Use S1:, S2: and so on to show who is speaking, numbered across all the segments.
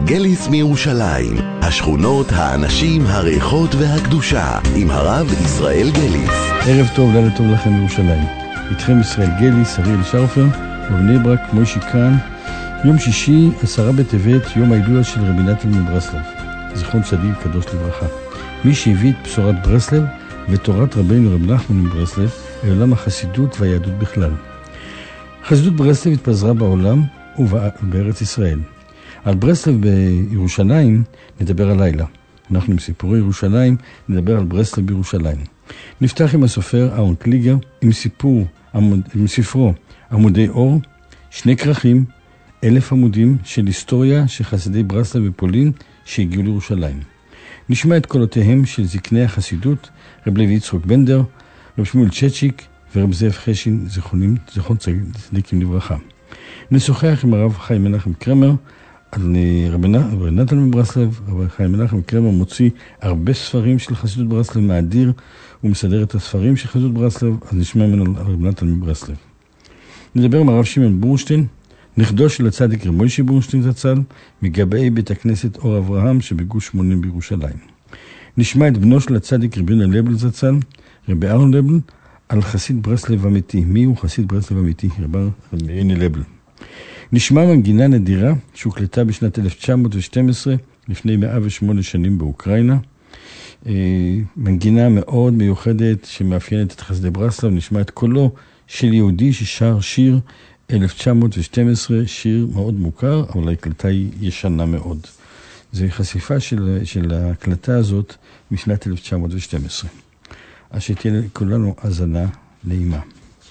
S1: גליס מירושלים, השכונות, האנשים, הריחות והקדושה, עם הרב ישראל גליס.
S2: ערב טוב, לילה טוב לכם מירושלים. איתכם ישראל גליס, אריאל שרפר, ובני ברק, מוישי כאן. יום שישי, 10 בטבת, יום ההילולה של רבי נתן מברסלב, זיכרון צדיק קדוש לברכה. מי שהביא את בשורת ברסלב ותורת רבינו רבי נחמן מברסלב אל עולם החסידות והיהדות בכלל. חסידות ברסלב התפזרה בעולם ובארץ ישראל. על ברסלב בירושלים נדבר הלילה. אנחנו עם סיפורי ירושלים נדבר על ברסלב בירושלים. נפתח עם הסופר אהרון קליגר עם ספרו עמודי אור, 2 כרכים, 1000 עמודים של היסטוריה של חסידי ברסלב בפולין שהגיעו לירושלים. נשמע את קולותיהם של זקני החסידות, רב לוי יצחק בנדר, רב שמואל צ'צ'יק ורב זאב חשין, זכרון צדיקים לברכה. נשוחח עם הרב חיים מנחם קרמר על רבי נתן מברסלב. רב חיים מנחם קרמר מוציא הרבה ספרים של חסידות ברסלב מאדיר, הוא מסדר את הספרים של חסידות ברסלב, אז נשמע ממנו על רבי נתן מברסלב. נדבר עם הרב שמעון בורשטיין, נכדו של הצדיק רב מוישי בורשטיין זצ"ל, מגבאי בית הכנסת אור אברהם שבגוש 80 בירושלים. נשמע את בנו של הצדיק רבי יונה לייבל זצ"ל, רבי אהרון לייבל, על חסיד ברסלב אמיתי. מי הוא חסיד ברסלב אמיתי? רבי יונה לייבל. נשמע מנגינה נדירה שהוקלטה בשנת 1912, לפני 108 שנים באוקראינה. מנגינה מאוד מיוחדת שמאפיינת את חסידי ברסלב. נשמע את קולו של יהודי ששר שיר 1912, שיר מאוד מוכר, אבל ההקלטה היא ישנה מאוד. זו חשיפה של ההקלטה הזאת משנת 1912. אז שתהיה לכולנו האזנה נעימה.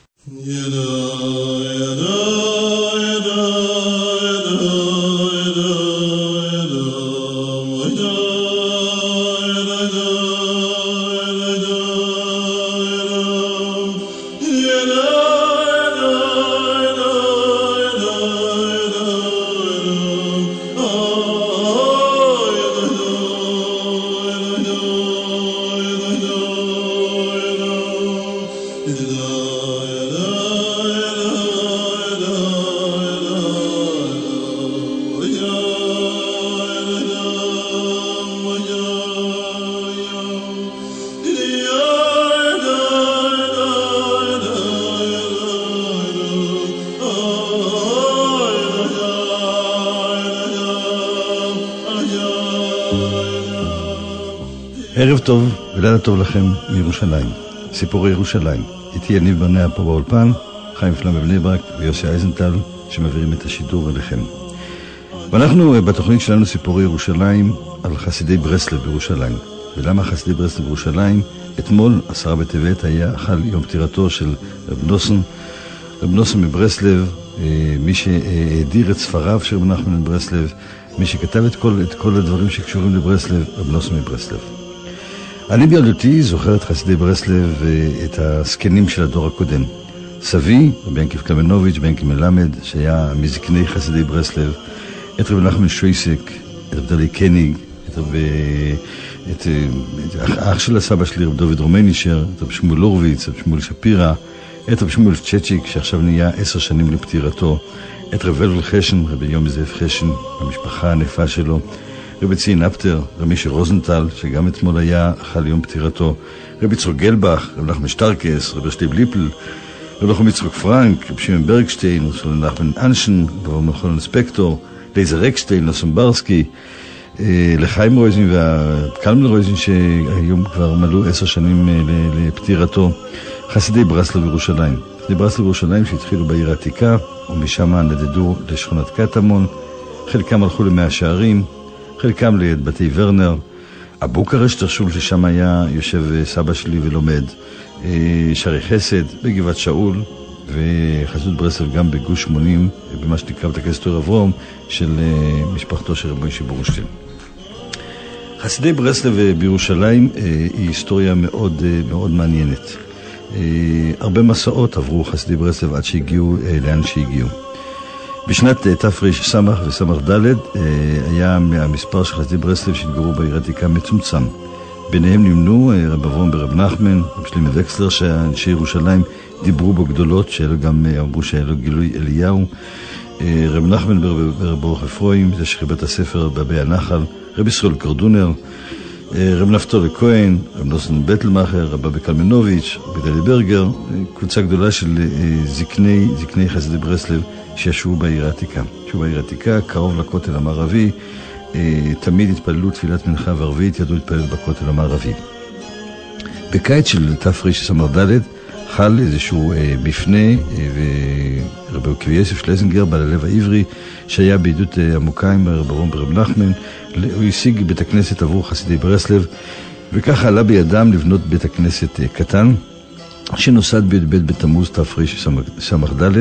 S2: ערב טוב ולילה טוב לכם מירושלים, סיפורי ירושלים. איתי יניב ברנע פה באולפן, חיים פלם בבני ברק ויוסי אייזנטל שמעבירים את השידור אליכם. ואנחנו בתוכנית שלנו סיפורי ירושלים על חסידי ברסלב בירושלים. ולמה חסידי ברסלב בירושלים? אתמול 10 בטבת היה חל יום פטירתו של רב נוסון מברסלב, מי שהאדיר את ספריו של רב נחמן מברסלב, מי שכתב את כל הדברים שקשורים לברסלב, רב נוסון מברסלב. אני בילדותי זוכר את חסידי ברסלב ואת הסקנים של הדור הקודם. סבי, רבי ינקיף קלמנוביץ', בן ינקיף מלמד, שהיה מזקני חסידי ברסלב, את רבי נחמן שויסק, את רב דלי קניג, את האח של הסבא שלי, רב דוד רומנישר, את רב שמואל הורוביץ, רב שמואל שפירא, את רב שמואל צ'צ'יק, שעכשיו נהיה 10 שנים לפטירתו, את רב ולבל חשן, רבי יום זאב חשן, המשפחה הענפה שלו, רבי ציין אפטר, רבי מישר רוזנטל, שגם אתמול היה חל יום פטירתו, רבי יצחק גלבך, רבי נחמן שטרקס, רבי שטייב ליפל, רבי נחמן יצחק פרנק, רבי שמעון ברגשטיין, רבי נחמן אנשן, רבי נחמן ספקטור, לייזר אקשטיין, נסון ברסקי, לחיים רויזין והקלמן רויזין, שהיום כבר מלאו 10 שנים לפטירתו. חסידי ברסלב בירושלים. חסידי ברסלב בירושלים שהתחילו בעיר העתיקה, ומשם נדדו לשכונת קטמון. חלקם הלכו למאה שערים, חלקם ליד בתי ורנר, הבוקרשט הרשול ששם היה יושב סבא שלי ולומד, שערי חסד בגבעת שאול, וחסידות ברסלב גם בגוש 80, במה שנקרא בית הכנסת אור אברהם של משפחתו של רבי מוישי בורשטיין. חסידי ברסלב בירושלים היא היסטוריה מאוד מאוד מעניינת. הרבה מסעות עברו חסידי ברסלב עד שהגיעו לאן שהגיעו. בשנת תר"ש וסמ"ך ד' היה המספר של חסידי ברסלב שהתגוררו בעיר העתיקה מצומצם. ביניהם נמנו רב אברהם ברב נחמן, רב שלמה וקסלר, שאנשי ירושלים דיברו בו גדולות, שאלו גם אמרו שאלו גילוי אליהו, רב נחמן ברוך אפרים, זה שחיבר את הספר בבי הנחל, רב ישראל קרדונר, רב נפתולי כהן, רב נוסן בטלמאחר, רב אבי קלמנוביץ', בדלי ברגר, קבוצה גדולה של זקני חסידי ברסלב שישבו בעיר העתיקה. ישבו בעיר העתיקה, קרוב לכותל המערבי, תמיד התפללו תפילת מנחה וערבית, ידעו להתפלל בכותל המערבי. בקיץ של תרס"ד חל איזשהו מפנה, ורבי עקיבא יוסף שלזינגר, בעל הלב העברי, שהיה בעדות עמוקה עם רב אברהם ברב נחמן, הוא השיג בית הכנסת עבור חסידי ברסלב, וככה עלה בידם לבנות בית הכנסת קטן, שנוסד בי"ב בתמוז תרס"ד,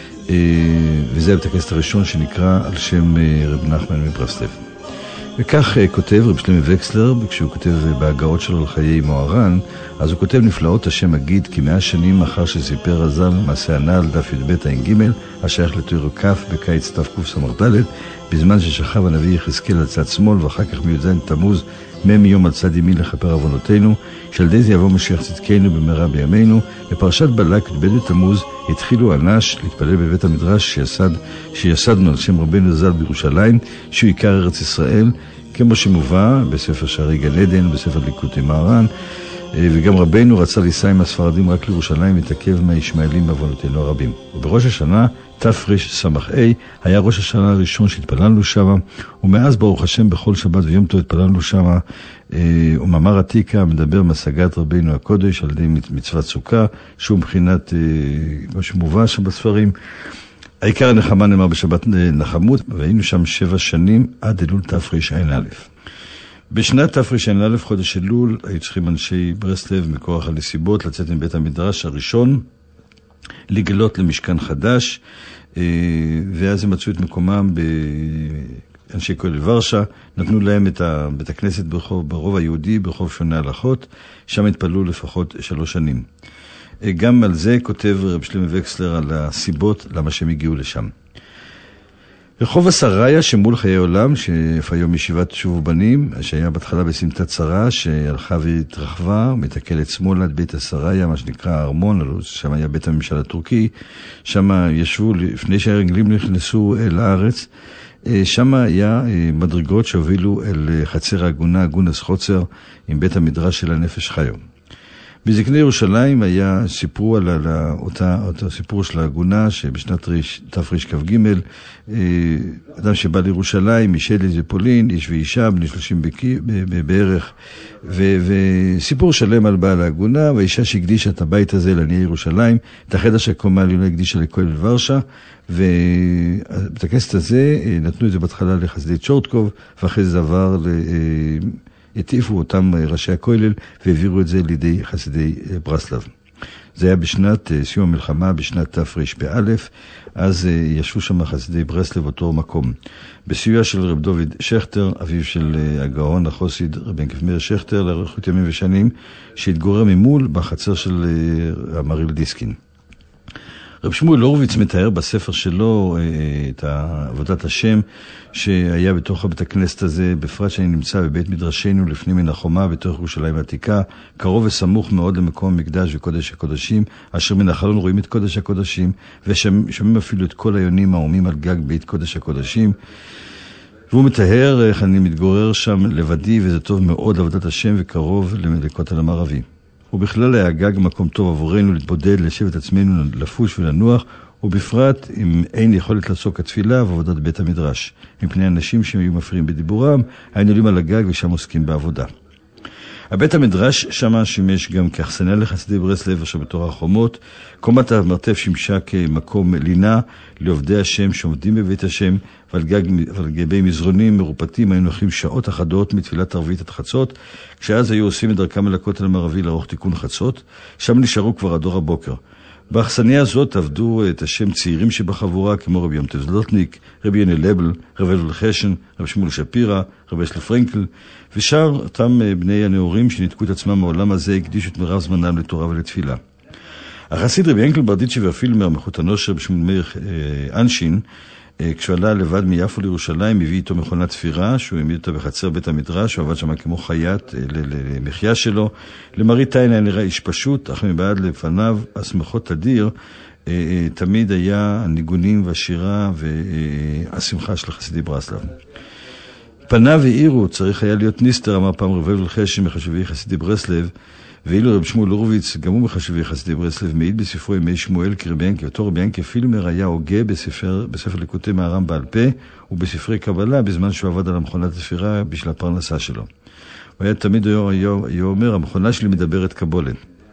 S2: וזה הבית הכנסת הראשון שנקרא על שם רב נחמן מברסלב. וכך כותב רב שלמה וקסלר, כשהוא כותב בהגאות שלו על חיי מוהר"ן, אז הוא כותב נפלאות השם אגיד, כי 100 שנים אחר שסיפר הז"ל מעשה הנ"ל דף י"ב ע"ג, השייך לתורה כ' בקיץ תקס"ד, בזמן ששכב הנביא יחזקאל על צד שמאל, ואחר כך מי"ז תמוז מיום על צד ימין לכפר עוונותינו, שעל ידי זה יבוא משיח צדקנו במהרה בימינו. בפרשת בלק י"ב בתמוז התחילו אנש להתפלל בבית המדרש שיסדנו על שם רבנו ז"ל בירושלים, שהוא עיקר ארץ ישראל, כמו שמובא בספר שערי גן עדן, בספר ליקוטי מהר"ן, וגם רבנו רצה ליסע עם הספרדים רק לירושלים להתעכב מהישמעאלים בעוונותינו הרבים. ובראש השנה תרס"ה היה ראש השנה הראשון שהתפללנו שם, ומאז ברוך השם בכל שבת ויום טוב התפללנו שם. ומאמר עתיקה מדבר משגת רבינו הקודש על ידי מצוות סוכה, שהוא מבחינת מה שמובא שם בספרים. העיקר הנחמה נאמר בשבת נחמות, והיינו שם 7 שנים עד אלול תרע"א. בשנת תרע"א, חודש אלול, היו צריכים אנשי ברסלב מכוח הנסיבות לצאת מבית המדרש הראשון, לגלות למשכן חדש, ואז הם מצאו את מקומם באנשי כולל ורשה, נתנו להם את בית הכנסת ברוב היהודי, ברחוב שונה הלכות, שם התפללו לפחות 3 שנים. גם על זה כותב רב שלמה וקסלר על הסיבות למה שהם הגיעו לשם. רחוב הסריה שמול חיי עולם, שהיום ישיבת שוב בנים, שהיה בהתחלה בסמטת שרה, שהלכה והתרחבה, מתקלת שמאלה עד בית הסריה, מה שנקרא הארמון, שם היה בית הממשל הטורקי, שם ישבו לפני שהאנגלים נכנסו לארץ, שם היה מדרגות שהובילו אל חצר העגונה, עגונס חוצר, עם בית המדרש של הנפש חיו. בזקני ירושלים סיפרו על אותו סיפור של העגונה, שבשנת תרכ"ג, אדם שבא לירושלים, משלז ופולין, איש ואישה, בני 30 בערך, וסיפור שלם על בעל העגונה, והאישה שהקדישה את הבית הזה לעניי ירושלים, את החדש הקומה העליונה הקדישה לכולל ורשה, ואת הכסת הזה נתנו את זה בהתחלה לחסידי צ'ורטקוב, ואחרי זה עבר הטיפו אותם ראשי הכולל והעבירו את זה לידי חסידי ברסלב. זה היה בשנת סיום המלחמה, בשנת תרפ"א, אז ישבו שם חסידי ברסלב אותו מקום. בסיוע של רב דוד שכטר, אביו של הגאון החוסיד רבי יעקב מאיר שכטר, לאריכות ימים ושנים, שהתגורר ממול בחצר של המריל דיסקין. רב שמואל הורוביץ מתאר בספר שלו את עבודת השם שהיה בתוך בית הכנסת הזה, בפרט שאני נמצא בבית מדרשנו לפני מן החומה בתוך ירושלים העתיקה, קרוב וסמוך מאוד למקום המקדש וקודש הקודשים, אשר מן החלון רואים את קודש הקודשים, ושומעים אפילו את כל היונים העומים על גג בית קודש הקודשים. והוא מתאר איך אני מתגורר שם לבדי, וזה טוב מאוד לעבודת השם וקרוב לכותל המערבי. ובכלל היה גג מקום טוב עבורנו להתבודד, לשבת עצמנו, לפוש ולנוח, ובפרט אם אין יכולת לעסוק התפילה ועבודת בית המדרש. מפני אנשים שהיו מפריעים בדיבורם, היינו עולים על הגג ושם עוסקים בעבודה. הבית המדרש שם שימש גם כאכסניה לחסידי ברסלב אשר בתור החומות. קומת המרתף שימשה כמקום לינה לעובדי השם שעומדים בבית השם, ועל גבי מזרונים מרופטים היינו הולכים שעות אחדות מתפילת ערבית עד חצות, כשאז היו עושים את דרכם אל הכותל המערבי לערוך תיקון חצות. שם נשארו כבר עד אור הבוקר. באכסניה הזאת עבדו את השם צעירים שבחבורה, כמו רבי יום טוב זלוטניק, רבי יוני לבל, רבי אלול חשן, רבי שמואל שפירא, רבי אשלי פרנקל, ושאר אותם בני הנאורים שנתקו את עצמם מעולם הזה, הקדישו את מרב זמנם לתורה ולתפילה. החסיד רבי ינקל ברדיצ'י והפילמר, מחותנו של רבי שמואל מאיר אנשין, כשהוא עלה לבד מיפו לירושלים, הביא איתו מכונת תפירה, שהוא העמיד אותה בחצר בית המדרש, הוא עבד שם כמו חייט למחיה שלו. למראית עין היה נראה איש פשוט, אך מבעד לפניו הסמכות תדיר, תמיד היה הניגונים והשירה והשמחה של חסידי ברסלב. פניו והעירו, צריך היה להיות ניסטר, אמר פעם רב הבל חשין מחשובי חסידי ברסלב, ואילו רב שמואל הורוביץ, גם הוא מחשובי חסידי ברסלב, מעיד בספרו ימי שמואל כרבי ינקה. אותו רבי ינקה פילמר היה הוגה בספר ליקוטי מהר"ם בעל פה, ובספרי קבלה בזמן שהוא עבד על המכונת הספירה בשביל הפרנסה שלו. הוא היה תמיד היה אומר, המכונה שלי מדברת קבולת.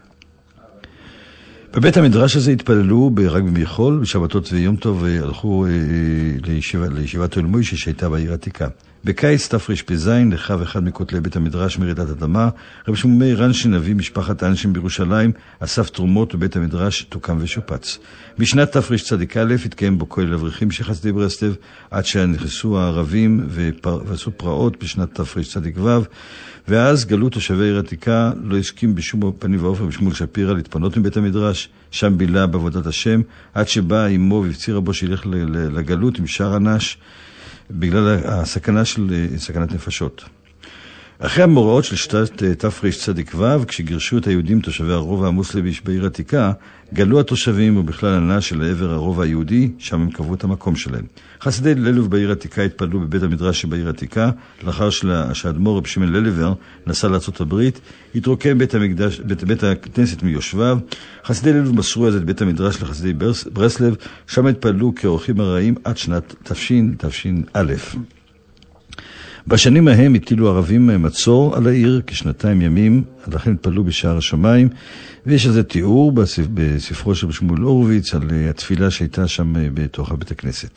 S2: בבית המדרש הזה התפללו רק במחול, בשבתות ויום טוב הלכו לישיבת אוהל מוישה שהייתה בעיר העתיקה. בקיץ תרפ"ז נחרב אחד מכותלי בית המדרש מרעידת אדמה. רב שמואל מאיר אנשין, אבי משפחת אנשין בירושלים, אסף תרומות ובית המדרש תוקם ושופץ. בשנת תרצ"א התקיים בו כולל אברכים של חסידי ברסלב, עד שנכנסו הערבים ועשו פרעות בשנת תרצ"ו, ואז גלו תושבי העיר העתיקה, לא הסכים בשום פנים ואופן בשמואל שפירא להתפנות מבית המדרש, שם בילה בעבודת השם, עד שבא עמו והפציר בו שילך לגלות עם שאר אנש, בגלל סכנת נפשות. אחרי המאורעות של שנת תרצ"ו, כשגירשו את היהודים תושבי הרובע המוסלמי בעיר העתיקה, גלו התושבים ובכלל אנש של העבר הרובע היהודי, שם הם קבעו את המקום שלהם. חסידי ללוב בעיר העתיקה התפללו בבית המדרש שבעיר העתיקה, לאחר שהאדמו"ר רב שמעון ללבר נסע לארצות הברית, התרוקן בית הכנסת מיושביו. חסידי ללוב מסרו אז את בית המדרש לחסידי ברסלב, שם התפללו כאורחים הרעים עד שנת תש"א. בשנים ההם הטילו ערבים מצור על העיר כשנתיים ימים, לכן התפללו בשער השמיים, ויש על זה תיאור בספרו של שמואל הורוביץ על התפילה שהייתה שם בתוך בית הכנסת.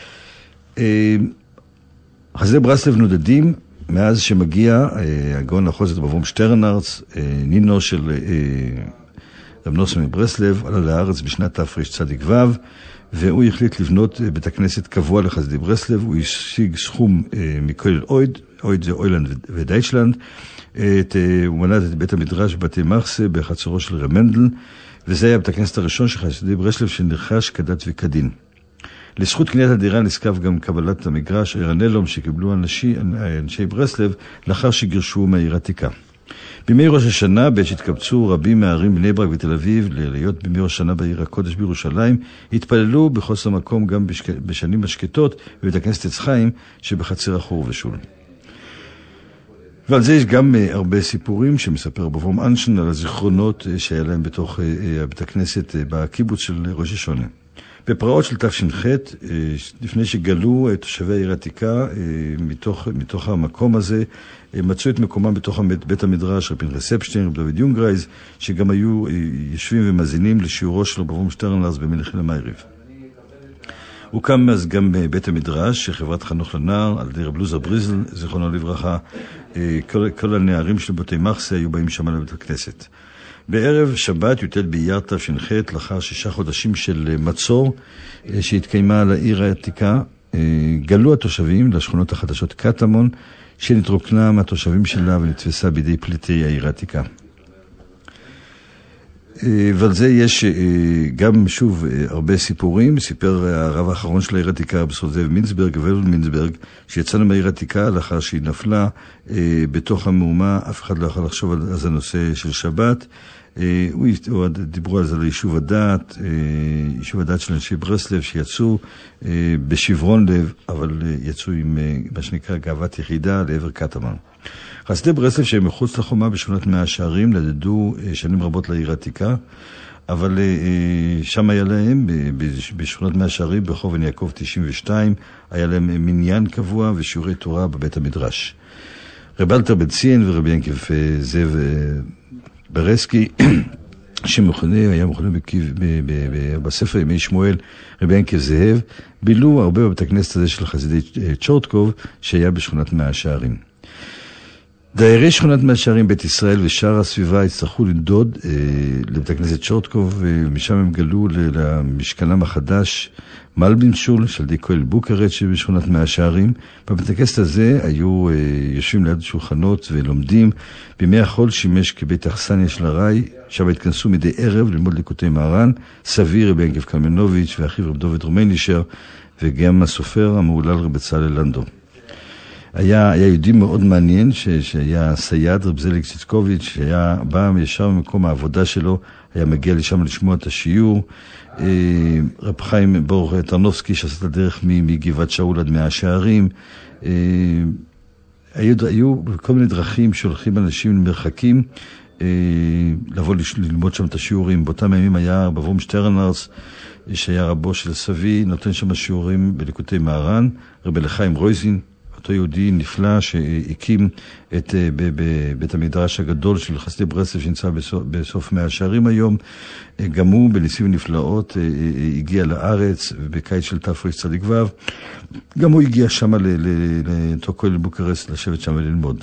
S2: חסידי ברסלב נודדים מאז שמגיע הגאון החוזת בברום שטרנארץ, נינו של רב נוסון מברסלב, עלה לארץ בשנת תרצ"ו, והוא החליט לבנות בית הכנסת קבוע לחסידי ברסלב. הוא השיג סכום מכולל אויד זה אוילנד ודייטשלנד, הוא מנע את בית המדרש בבתי מחסה בחצרו של רב מנדל, וזה היה בית הכנסת הראשון של חסידי ברסלב שנרכש כדת וכדין. לזכות קניית הדירה נזקף גם קבלת המגרש ערנלום שקיבלו אנשי ברסלב לאחר שגירשו מהעיר העתיקה. בימי ראש השנה, בעת שהתקבצו רבים מהערים בני ברק ותל אביב להיות בימי ראש השנה בעיר הקודש בירושלים, התפללו בחוסר מקום גם בשנים השקטות בבית הכנסת עץ חיים שבחצר החור ושול. ועל זה יש גם הרבה סיפורים שמספר בברום אנשן על הזיכרונות שהיה להם בתוך בית הכנסת בקיבוץ של ראש השונה. בפרעות של תש"ח, לפני שגלו את תושבי העיר העתיקה מתוך המקום הזה, מצאו את מקומם בתוך בית המדרש, רב פנחס אפשטיין, רב דוד יונגרייז, שגם היו יושבים ומאזינים לשיעורו שלו בברום שטרנארץ במלך למייריב. הוקם אז גם בית המדרש, חברת חנוך לנער, על ידי רב לוזר בריזל, זיכרונו לברכה. כל הנערים של בתי מחסה היו באים שם לבית הכנסת. בערב שבת י"ט באייר תש"ח, לאחר 6 חודשים של מצור שהתקיימה על העיר העתיקה, גלו התושבים לשכונות החדשות קטמון, שנתרוקנה מהתושבים שלה ונתפסה בידי פליטי העיר העתיקה. ועל זה יש גם שוב הרבה סיפורים. סיפר הרב האחרון של העיר העתיקה, רב זאב מינצברג, ולד מינצברג, שיצאנו מהעיר העתיקה לאחר שהיא נפלה בתוך המהומה. אף אחד לא יכול לחשוב על זה הנושא של שבת. דיברו על זה ליישוב הדת, יישוב הדת של אנשי ברסלב שיצאו בשברון לב, אבל יצאו עם מה שנקרא גאוות יחידה לעבר קטמון. חסידי ברסלב שהם מחוץ לחומה בשכונת מאה שערים נדדו שנים רבות לעיר העתיקה, אבל שם היה להם, בשכונת מאה שערים, ברחוב בן יעקב 92, היה להם מניין קבוע ושיעורי תורה בבית המדרש. רב אלתר בן ציין ורבי ינקב זאב ברסקי, היה מכונה בספר ימי שמואל, רבי ינקב זאב, בילו הרבה בבית הכנסת הזה של חסידי צ'ורטקוב, שהיה בשכונת מאה שערים. דיירי שכונת מאה שערים, בית ישראל ושאר הסביבה הצטרכו לנדוד לבית הכנסת צ'ורטקוב, ומשם הם גלו למשכנם החדש, מלבינשול, של די כהל בוקרט שבשכונת מאה שערים. בבית הכנסת הזה היו יושבים ליד שולחנות ולומדים. בימי החול שימש כבית אכסניה של הרי, שם התכנסו מדי ערב ללמוד ליקוטי מהר"ן, סבי רבי ינקב קלמנוביץ' ואחיו רב דוד רומיינישר, וגם הסופר המהולל רב בצלאל לנדו. היה יהודי מאוד מעניין, שהיה סייד, רב זליג ציצקוביץ', שהיה בא ישר ממקום העבודה שלו, היה מגיע לשם לשמוע את השיעור. רב חיים בור טרנובסקי, שעשה את הדרך מגבעת שאול עד מאה שערים. היו כל מיני דרכים שהולכים אנשים למרחקים, לבוא ללמוד שם את השיעורים. באותם הימים היה בברום שטרנרס, שהיה רבו של סבי, נותן שם שיעורים בליקוטי מהר"ן, רבי לחיים רויזין, אותו יהודי נפלא שהקים את בית המדרש הגדול של חסידי ברסלב שנמצא בסוף מאה שערים היום. גם הוא בניסים נפלאות הגיע לארץ בקיץ של תרצ"ו. גם הוא הגיע שם לאותו כולל בוקרשט לשבת שם וללמוד.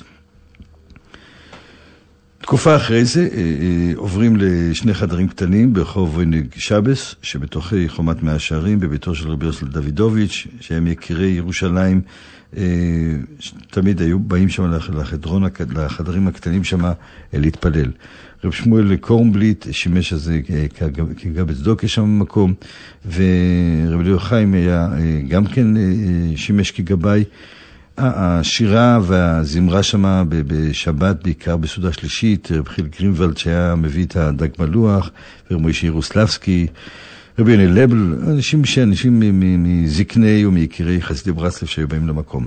S2: תקופה אחרי זה עוברים לשני חדרים קטנים ברחוב וינג שבס, שבתוכי חומת מאה שערים, בביתו של רבי יוסל דוידוביץ', שהם יקירי ירושלים, תמיד היו באים שם לחדרים הקטנים שם להתפלל. רב שמואל קורנבליט שימש הזה כגבץ דוקא שם במקום, ורב אליהו חיים היה גם כן שימש כגבאי. השירה והזמרה שמה בשבת, בעיקר בסעודה שלישית, רב חיל גרינוולד שהיה מביא את הדג מלוח, ורב מוישה ירוסלבסקי, רבי יוני לבל, אנשים מזקני ומיקירי חסידי ברסלב שהיו באים למקום.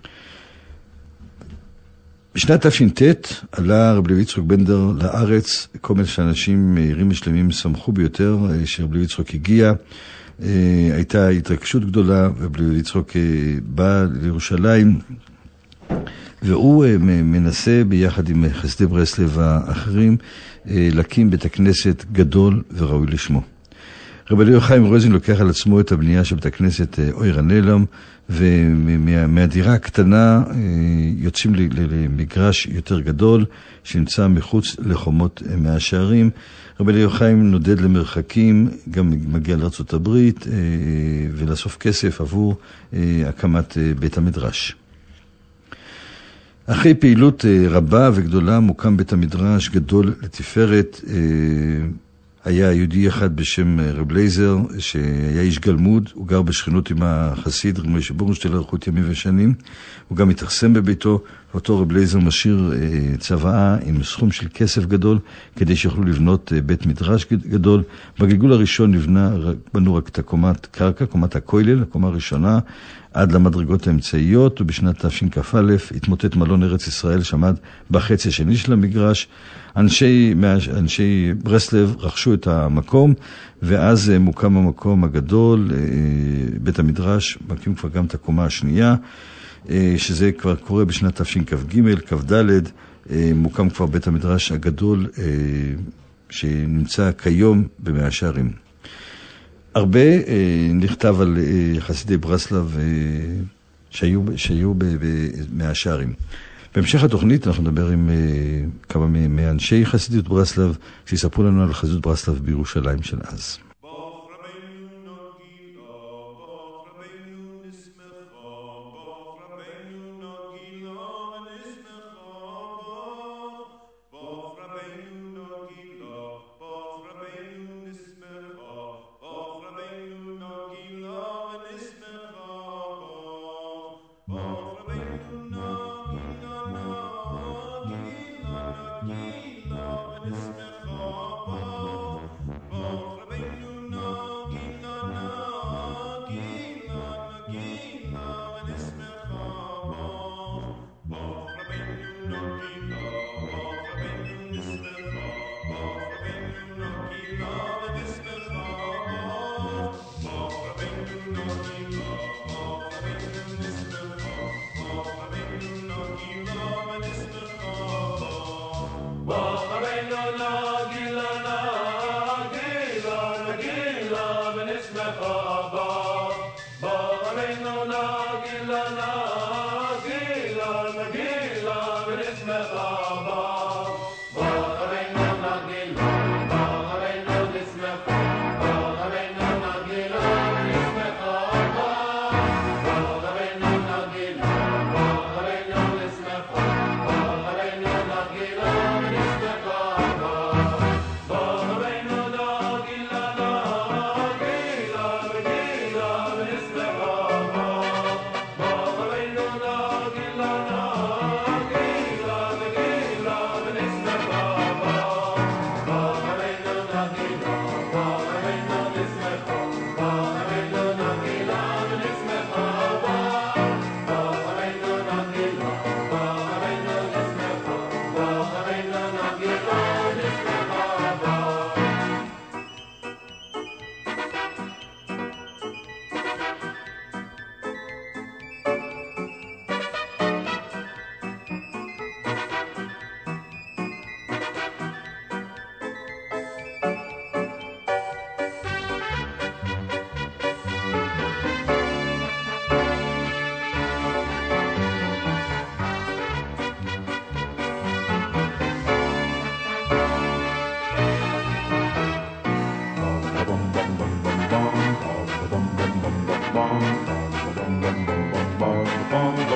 S2: בשנת תש"ט עלה רב לוי יצחק בנדר לארץ, כל מיני שאנשים מהירים ושלמים שמחו ביותר שרב לוי יצחק הגיע. הייתה התרגשות גדולה, רב לוי יצחק בא לירושלים, והוא מנסה ביחד עם חסידי ברסלב האחרים להקים בית הכנסת גדול וראוי לשמו. רב אליהו חיים רויזין לוקח על עצמו את הבנייה של בית הכנסת אויר הנעלם, ומהדירה הקטנה יוצאים למגרש יותר גדול שנמצא מחוץ לחומות מאה שערים. רב אליהו חיים נודד למרחקים, גם מגיע לארצות הברית, ולאסוף כסף עבור הקמת בית המדרש. אחרי פעילות רבה וגדולה מוקם בית המדרש גדול לתפארת. היה יהודי אחד בשם רב לייזר, שהיה איש גלמוד, הוא גר בשכנות עם החסיד, רב מוישה בורנשטיין לאריכות ימים ושנים, הוא גם התאכסן בביתו, ואותו רב לייזר משאיר צוואה עם סכום של כסף גדול, כדי שיוכלו לבנות בית מדרש גדול. בגלגול הראשון בנו רק את הקומת קרקע, קומת הכולל, הקומה הראשונה, עד למדרגות האמצעיות, ובשנת תשכ"א התמוטט מלון ארץ ישראל, שעמד בחצי השני של המגרש. אנשי ברסלב רכשו את המקום, ואז מוקם המקום הגדול, בית המדרש, מקים כבר גם את הקומה השנייה, שזה כבר קורה בשנת תשכ"ג, כ"ד, מוקם כבר בית המדרש הגדול, שנמצא כיום במאה שערים. הרבה נכתב על חסידי ברסלב שהיו במאה שערים. בהמשך התוכנית אנחנו נדבר עם כמה מאנשי חסידות ברסלב שיספרו לנו על חסידות ברסלב בירושלים של אז.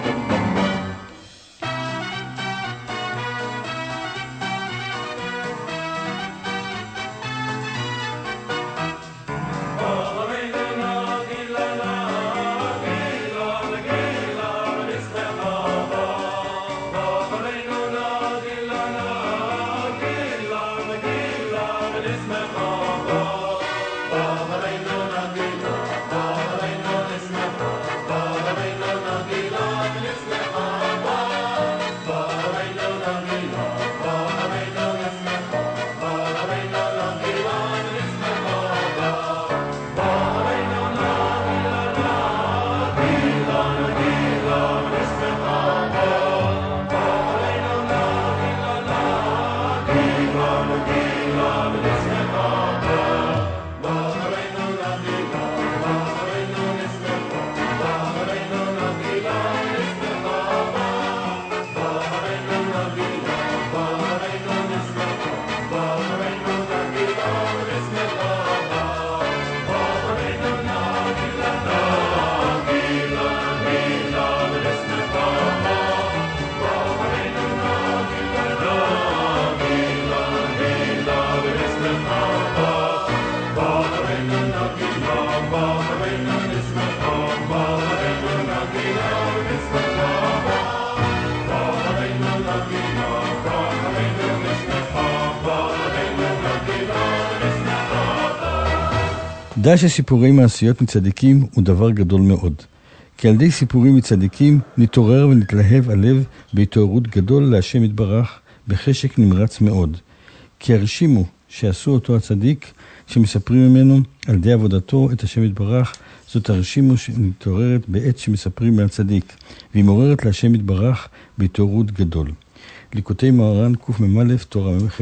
S2: דע שסיפורי מעשיות מצדיקים הוא דבר גדול מאוד. כי על ידי סיפורים מצדיקים נתעורר ונתלהב הלב בהתעוררות גדול להשם יתברך בחשק נמרץ מאוד. כי הרשימו שעשו אותו הצדיק שמספרים ממנו על ידי עבודתו את השם יתברך, זאת הרשימו שנתעוררת בעת שמספרים על צדיק, והיא מעוררת להשם יתברך בהתעוררות גדול. ליקוטי מוהר"ן קמ"א תורה מ"ח.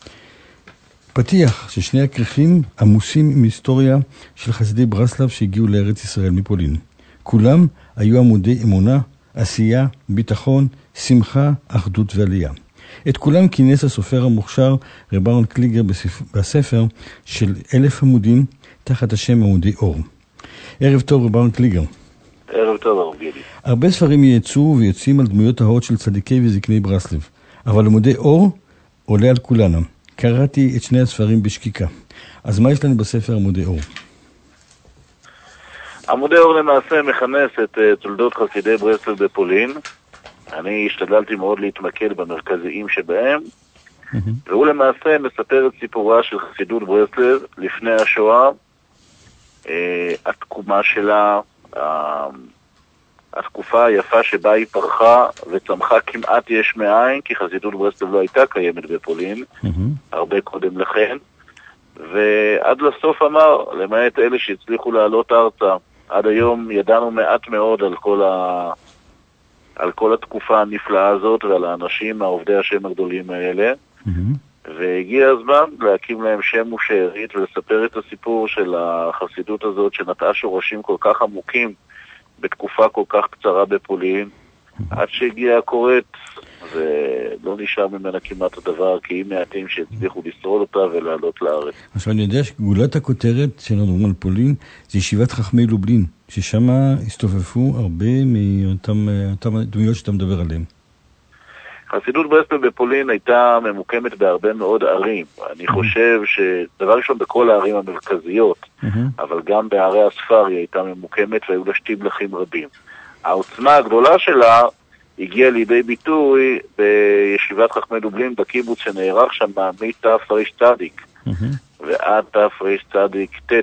S2: פתיח ששני הכרכים עמוסים עם היסטוריה של חסידי ברסלב שהגיעו לארץ ישראל מפולין. כולם היו עמודי אמונה, עשייה, ביטחון, שמחה, אחדות ועלייה. את כולם כינס הסופר המוכשר רב אהרון קליגר בספר של 1000 עמודים תחת השם עמודי אור. ערב טוב רב אהרון קליגר.
S3: ערב טוב הרב גילי.
S2: הרבה ספרים יצאו ויוצאים על דמויות ההוד של צדיקי וזקני ברסלב, אבל עמודי אור עולה על כולנו. קראתי את שני הספרים בשקיקה. אז מה יש לנו בספר עמודי אור?
S3: עמודי אור למעשה מכנס את תולדות חסידי ברסלב בפולין. אני השתדלתי מאוד להתמקד במרכזיים שבהם, והוא למעשה מספר את סיפורה של חסידות ברסלב לפני השואה, התקומה שלה, התקופה היפה שבה היא פרחה וצמחה כמעט יש מאין, כי חסידות ברסלב לא הייתה קיימת בפולין, הרבה קודם לכן, ועד לסוף אמר, למעט אלה שהצליחו לעלות ארצה, עד היום ידענו מעט מאוד על כל התקופה הנפלאה הזאת ועל האנשים, העובדי השם הגדולים האלה, והגיע הזמן להקים להם שם ושארית ולספר את הסיפור של החסידות הזאת שנטעה שורשים כל כך עמוקים בתקופה כל כך קצרה בפולין, עד שהגיעה הכורת ולא נשאר ממנה כמעט הדבר, כי אם מעטים שהצליחו לשרוד אותה ולעלות לארץ.
S2: עכשיו אני יודע שגולת הכותרת שלנו על פולין זה ישיבת חכמי לובלין, ששם הסתופפו הרבה מאותם דמויות שאתה מדבר עליהן.
S3: חסידות ברסלב בפולין הייתה ממוקמת בהרבה מאוד ערים. אני חושב שדבר ראשון בכל הערים המרכזיות, אבל גם בערי הספר היא הייתה ממוקמת והיו לה שתיבלחים רבים. העוצמה הגדולה שלה הגיעה לידי ביטוי בישיבת חכמי לובלין בקיבוץ שנערך שם מתרצ"ק ועד תרצ"ט.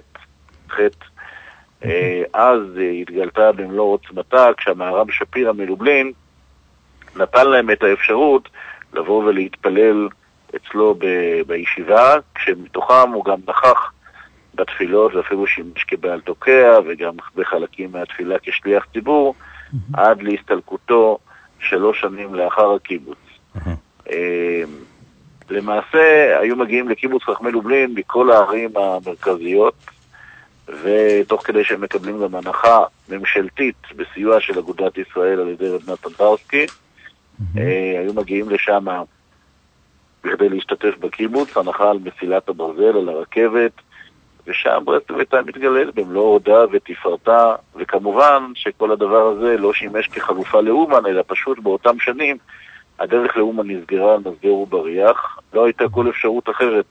S3: אז התגלתה במלוא עוצמתה כשהמהר"ם שפירא מלובלין נתן להם את האפשרות לבוא ולהתפלל אצלו בישיבה, כשמתוכם הוא גם נכח בתפילות ואפילו שימש כבעל תוקע וגם בחלקים מהתפילה כשליח ציבור, עד להסתלקותו 3 שנים לאחר הקיבוץ. למעשה היו מגיעים לקיבוץ חכמי לובלין מכל הערים המרכזיות, ותוך כדי שהם מקבלים גם הנחה ממשלתית בסיוע של אגודת ישראל על ידי רב נתן ברסקי, היו מגיעים לשם בכדי להשתתף בקיבוץ, הנחה על מסילת הברזל, על הרכבת, ושם ברסלב הייתה מתגלית במלוא הודעה ותפארתה, וכמובן שכל הדבר הזה לא שימש כחלופה לאומן, אלא פשוט באותם שנים הדרך לאומן נסגרה על מסגר ובריח, לא הייתה כל אפשרות אחרת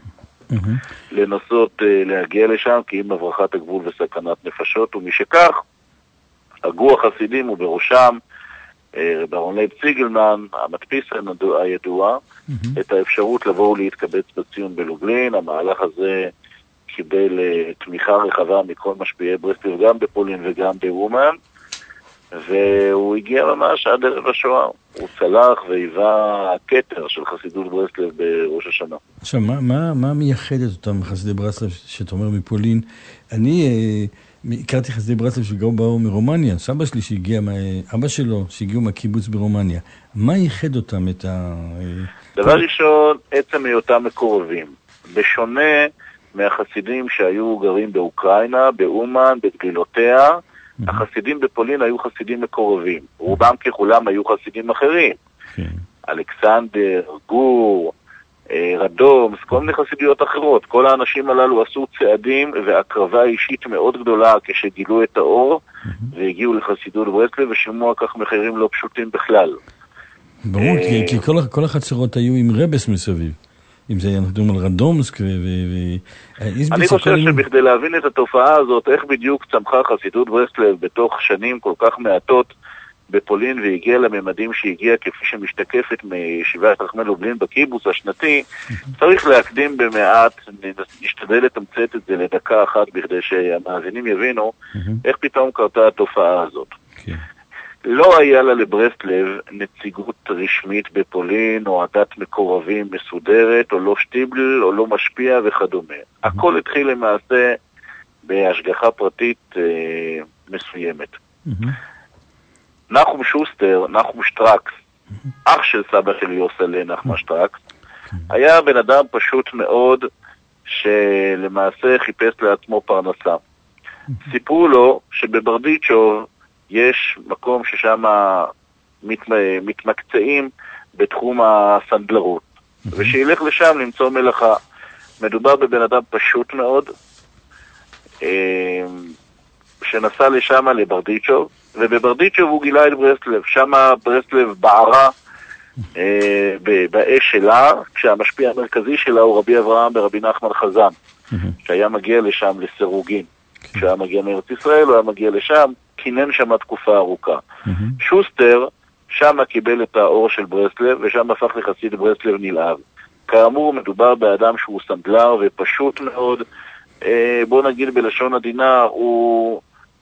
S3: לנסות להגיע לשם, כי אם הברחת הגבול וסכנת נפשות, ומשכך הגו החסידים ובראשם ברון לייב ציגלמן, המדפיס הידוע, את האפשרות לבוא ולהתקבץ בציון בלובלין. המהלך הזה קיבל תמיכה רחבה מכל משפיעי ברסלב, גם בפולין וגם באומן, והוא הגיע ממש עד ערב השואה. הוא צלח והיווה הכתר של חסידות ברסלב בראש השנה.
S4: עכשיו, מה מייחד את אותם חסידי ברסלב שאתה אומר מפולין? אני הכרתי חסידי ברסלב שבאו מרומניה, סבא שלי שהגיע, אבא שלו שהגיעו מהקיבוץ ברומניה. מה ייחד אותם את ה...
S3: דבר ראשון, עצם היותם מקורבים. בשונה מהחסידים שהיו גרים באוקראינה, באומן, בגלילותיה, החסידים בפולין היו חסידים מקורבים. רובם ככולם היו חסידים אחרים. אלכסנדר, גור, רדומס, כל מיני חסידיות אחרות. כל האנשים הללו עשו צעדים והקרבה אישית מאוד גדולה כשגילו את האור והגיעו לחסידות ברסלב ושילמו כך מחירים לא פשוטים בכלל.
S4: ברור, כי כל החצרות היו עם רבס מסביב. אם זה אנחנו מדברים על רדומסק
S3: אני חושב שבכדי להבין את התופעה הזאת, איך בדיוק צמחה חסידות ברסלב בתוך שנים כל כך מעטות בפולין והגיעה לממדים שהגיעה כפי שמשתקפת מישיבת חכמי לובלין בקיבוץ השנתי, צריך להקדים במעט, נשתדל לתמצת את זה לדקה אחת בכדי שהמאזינים יבינו איך פתאום קרתה התופעה הזאת. לא היה לה לברסלב נציגות רשמית בפולין או עדת מקורבים מסודרת או לא שטיבל או לא משפיע וכדומה. הכל התחיל למעשה בהשגחה פרטית מסוימת. נחום שוסטר, נחום שטרקס, אח של סבא של יוסלה, נחום שטרקס, היה בן אדם פשוט מאוד שלמעשה חיפש לעצמו פרנסה. סיפרו לו שבברדיצ'וב יש מקום ששם מתמקצעים בתחום הסנדלרות, ושילך לשם למצוא מלאכה. מדובר בבן אדם פשוט מאוד, שנסע לשם לברדיצ'וב, ובברדיצ'וב הוא גילה את ברסלב. שם ברסלב בערה באש שלה, כשהמשפיע המרכזי שלה הוא רבי אברהם ורבי נחמן חזן, שהיה מגיע לשם לסירוגין. כשהיה מגיע מארץ ישראל, הוא היה מגיע לשם, כינן שם תקופה ארוכה. שוסטר שם קיבל את האור של ברסלב, ושם הפך לחסיד ברסלב נלהב. כאמור, מדובר באדם שהוא סנדלר ופשוט מאוד, בוא נגיד בלשון עדינה, הוא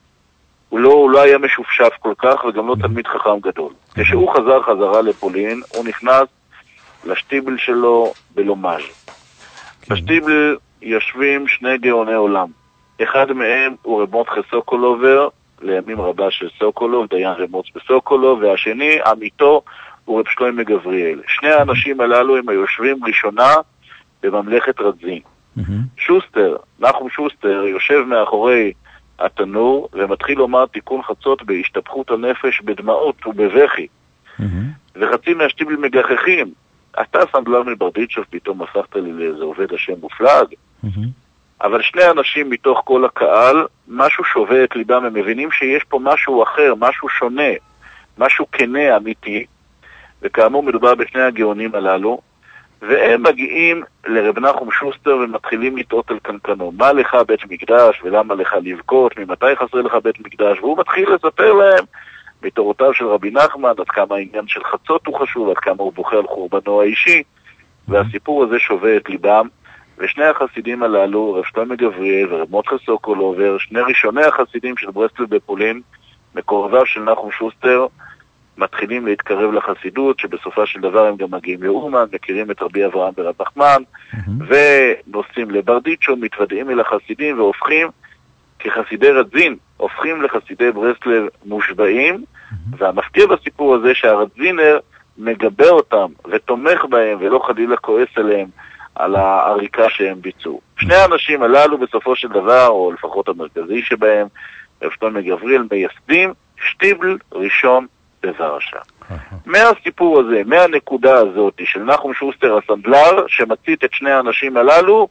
S3: לא היה משופשף כל כך, וגם לא תלמיד חכם גדול. כשהוא חזרה לפולין, הוא נכנס לשטיבל שלו בלומז'. בשטיבל יושבים שני גאוני עולם. אחד מהם הוא רב מרדכי סוקולובר, לימים רבה של סוקולוב, דיין רב מוץ בסוקולוב, והשני, עמיתו, הוא רב שלוימי גבריאל. שני האנשים הללו הם היושבים ראשונה בממלכת רדזין. שוסטר, נחום שוסטר, יושב מאחורי התנור ומתחיל לומר תיקון חצות בהשתפכות הנפש, בדמעות ובבכי. וחצי מהשטיבל מגחכים. אתה סנדלר מברדיצ'וב, פתאום הפכת לי לאיזה עובד השם מופלג. אבל שני אנשים מתוך כל הקהל, משהו שובה את ליבם, הם מבינים שיש פה משהו אחר, משהו שונה, משהו כנה, אמיתי, וכאמור מדובר בשני הגאונים הללו, והם מגיעים לרב נחום שוסטר ומתחילים לטעות על קנקנו. מה לך בית מקדש ולמה לך לבכות, ממתי חסר לך בית מקדש? והוא מתחיל לספר להם מתורותיו של רבי נחמן, עד כמה העניין של חצות הוא חשוב, עד כמה הוא בוכה על חורבנו האישי, והסיפור הזה שובה את ליבם. ושני החסידים הללו, רב שלוימי גבריאל ורב מרדכי סוקולובר, שני ראשוני החסידים של ברסלב בפולין, מקורביו של נחום שוסטר, מתחילים להתקרב לחסידות, שבסופה של דבר הם גם מגיעים לאומן, מכירים את רבי אברהם ורב נחמן, ונוסעים לברדיצ'וב, מתוודעים אל החסידים והופכים כחסידי רדזין, הופכים לחסידי ברסלב מושבעים, והמפתיע בסיפור הזה שהרדזינר מגבה אותם ותומך בהם ולא חלילה כועס עליהם על העריקה שהם ביצעו. שני האנשים הללו בסופו של דבר, או לפחות המרכזי שבהם, רב שלוימי גבריאל, מייסדים שטיבל ראשון בוורשה. מהסיפור הזה, מהנקודה הזאת של נחום שוסטר הסנדלר, שמצית את שני האנשים הללו,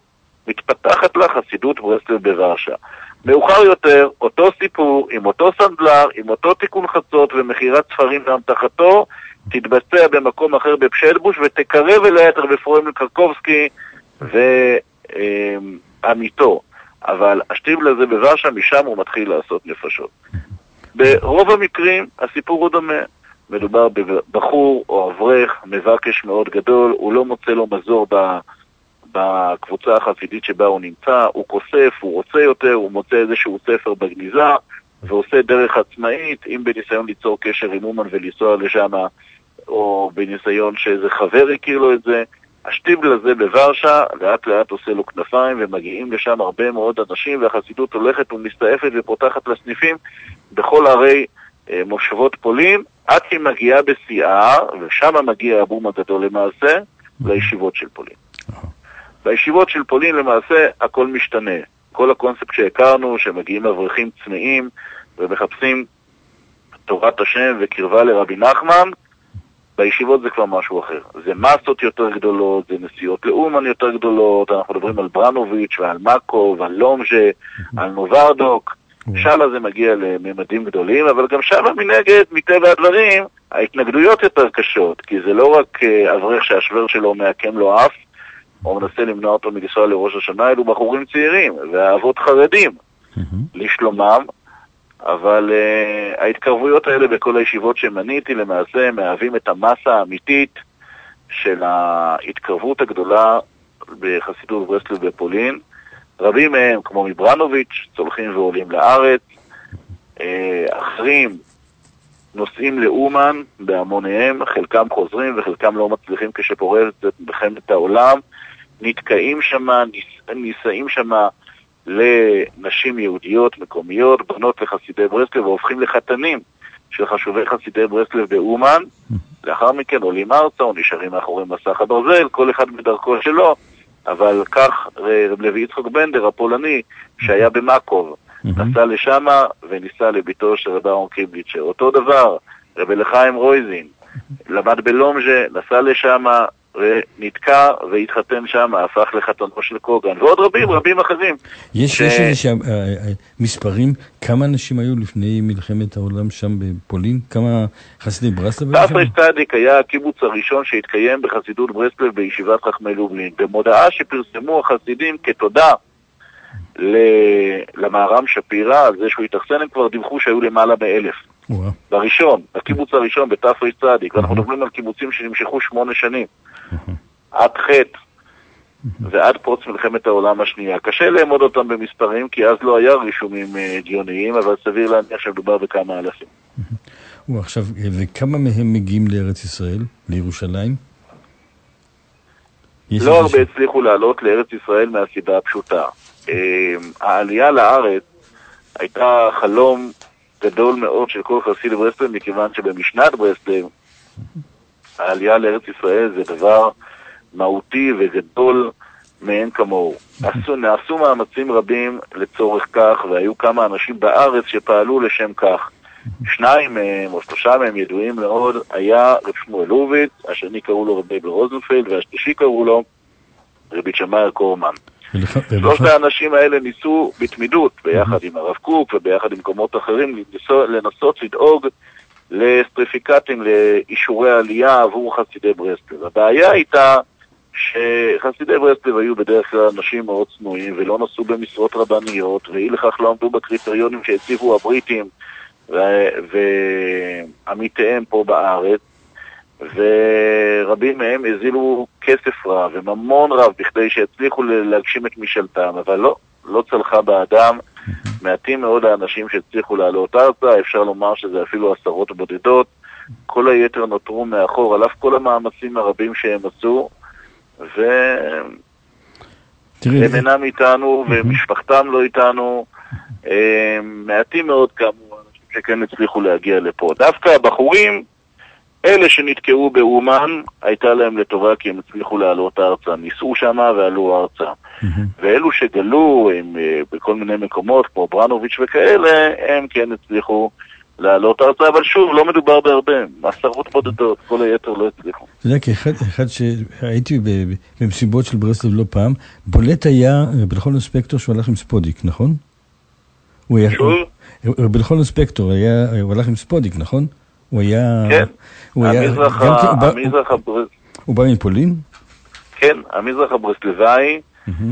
S3: מתפתחת לה חסידות ברסלב בוורשה. מאוחר יותר, אותו סיפור, עם אותו סנדלר, עם אותו תיקון חצות ומחירת ספרים והמתחתו, תתבצע במקום אחר בפשלבוש ותקרב אליה את רבי פרוימל קרקובסקי ועמיתו. אבל השטיבל הזה בוורשה, משם הוא מתחיל לעשות נפשות. ברוב המקרים הסיפור הוא דומה. מדובר בבחור או אברך, מבקש מאוד גדול, הוא לא מוצא לו מזור בקבוצה החסידית שבה הוא נמצא, הוא כוסף, הוא רוצה יותר, הוא מוצא איזשהו ספר בגניזה, ועושה דרך עצמאית, אם בניסיון ליצור קשר עם אומן ולנסוע לשם, או בניסיון שאיזה חבר הכיר לו את זה. השטיבל הזה בוורשה לאט לאט עושה לו כנפיים, ומגיעים לשם הרבה מאוד אנשים, והחסידות הולכת ומסתעפת ופותחת לסניפים בכל ערי מושבות פולין, עד שהיא מגיעה בשיאה, ושם מגיע הבום הגדול למעשה, לישיבות של פולין. בישיבות של פולין למעשה הכל משתנה. כל הקונספט שהכרנו, שמגיעים אברכים צמאים ומחפשים תורת השם וקרבה לרבי נחמן, בישיבות זה כבר משהו אחר. זה מסות יותר גדולות, זה נסיעות לאומן יותר גדולות, אנחנו מדברים על ברנוביץ' ועל מקו ועל לומז'ה, על נוברדוק, שם זה מגיע לממדים גדולים, אבל גם שם מנגד, מטבע הדברים, ההתנגדויות יותר קשות, כי זה לא רק אברך שהשוור שלו מעקם לו אף, או מנסה למנוע אותו מלנסוע לראש השנה, אלו בחורים צעירים, והאבות חרדים לשלומם, אבל ההתקרבויות האלה בכל הישיבות שמניתי למעשה מהווים את המסה האמיתית של ההתקרבות הגדולה בחסידות ברסלב בפולין. רבים מהם, כמו מברנוביץ', צולחים ועולים לארץ, אחרים נוסעים לאומן בהמוניהם, חלקם חוזרים וחלקם לא מצליחים כשפורצת מלחמת העולם, נתקעים שמה, נישאים שמה לנשים יהודיות מקומיות, בנות לחסידי ברסלב והופכים לחתנים של חשובי חסידי ברסלב באומן. לאחר מכן עולים ארצה או נשארים מאחורי מסך הברזל, כל אחד בדרכו שלו, אבל כך רב לוי יצחק בנדר הפולני שהיה במקוב נסע לשם וניסה לביתו של רב אהרון קריבליצ'ר. אותו דבר רב לחיים רויזין למד בלומז'ה, נסע לשם ונתקע והתחתן שם, הפך לחתנו של קוגן, ועוד רבים אחרים.
S4: יש איזה מספרים, כמה אנשים היו לפני מלחמת העולם שם בפולין? כמה חסידי ברסלב?
S3: תפרש צדיק היה הקיבוץ הראשון שהתקיים בחסידות ברסלב בישיבת חכמי לובלין. במודעה שפרסמו החסידים כתודה למהר"ם שפירא על זה שהוא התאכסן, הם כבר דיווחו שהיו למעלה מ1,000. בראשון, הקיבוץ הראשון בתפרש צדיק, ואנחנו מדברים על קיבוצים שנמשכו 8 שנים. עד חטא ועד פרוץ מלחמת העולם השנייה. קשה לאמוד אותם במספרים, כי אז לא היה רישומים גיוניים, אבל סביר להניח שמדובר בכמה אלפים.
S4: עכשיו, וכמה מהם מגיעים לארץ ישראל, לירושלים?
S3: לא הרבה הצליחו לעלות לארץ ישראל מהסיבה הפשוטה. העלייה לארץ הייתה חלום גדול מאוד של כל חסיד ברסלב, מכיוון שבמשנת ברסלב העלייה לארץ ישראל זה דבר מהותי וגדול מאין כמוהו. נעשו מאמצים רבים לצורך כך, והיו כמה אנשים בארץ שפעלו לשם כך. 2 מהם או 3 מהם ידועים מאוד, היה רב שמואל לוביץ, השני קראו לו רבי בר רוזנפלד, והשלישי קראו לו רבי שמאיר קורמן. 3 האנשים האלה ניסו בתמידות, ביחד עם הרב קוק ובביחד עם מקומות אחרים, לנסות לדאוג לסטריפיקטים, לאישורי העלייה עבור חסידי ברסלב. הבעיה הייתה שחסידי ברסלב היו בדרך כלל אנשים מאוד צנועים ולא נסעו במשרות רבניות, ואי לכך לא עמדו בקריטריונים שהציבו הבריטים ועמיתיהם פה בארץ, ורבים מהם הזילו כסף רב וממון רב בכדי שהצליחו להגשים את משלתם, אבל לא צלחה באדם. מעטים מאוד האנשים שהצליחו לעלות ארצה, אפשר לומר שזה אפילו 10 בודדות, כל היתר נותרו מאחור, על אף כל המאמצים הרבים שהם עשו, והם אינם איתנו, ומשפחתם לא איתנו, מעטים מאוד כאמור אנשים שכן הצליחו להגיע לפה. דווקא הבחורים, אלה שנתקעו באומן, הייתה להם לטובה כי הם הצליחו לעלות ארצה, ניסו שמה ועלו ארצה. ואלו שגלו הם, בכל מיני מקומות, כמו ברנוביץ' וכאלה, הם כן הצליחו לעלות ארצה, אבל שוב, לא מדובר בהרבה, עשרות בודדות, כל היתר לא הצליחו.
S4: אתה יודע, כאחד שהייתי במסיבות של ברסלב לא פעם, בולט היה בלכון הספקטור שהוא הלך עם ספודיק, נכון?
S3: שוב?
S4: בלכון הספקטור הוא הלך עם ספודיק, נכון? הוא היה...
S3: כן, המזרח הברסלבי...
S4: הוא בא מפולין?
S3: כן, המזרח הברסלבי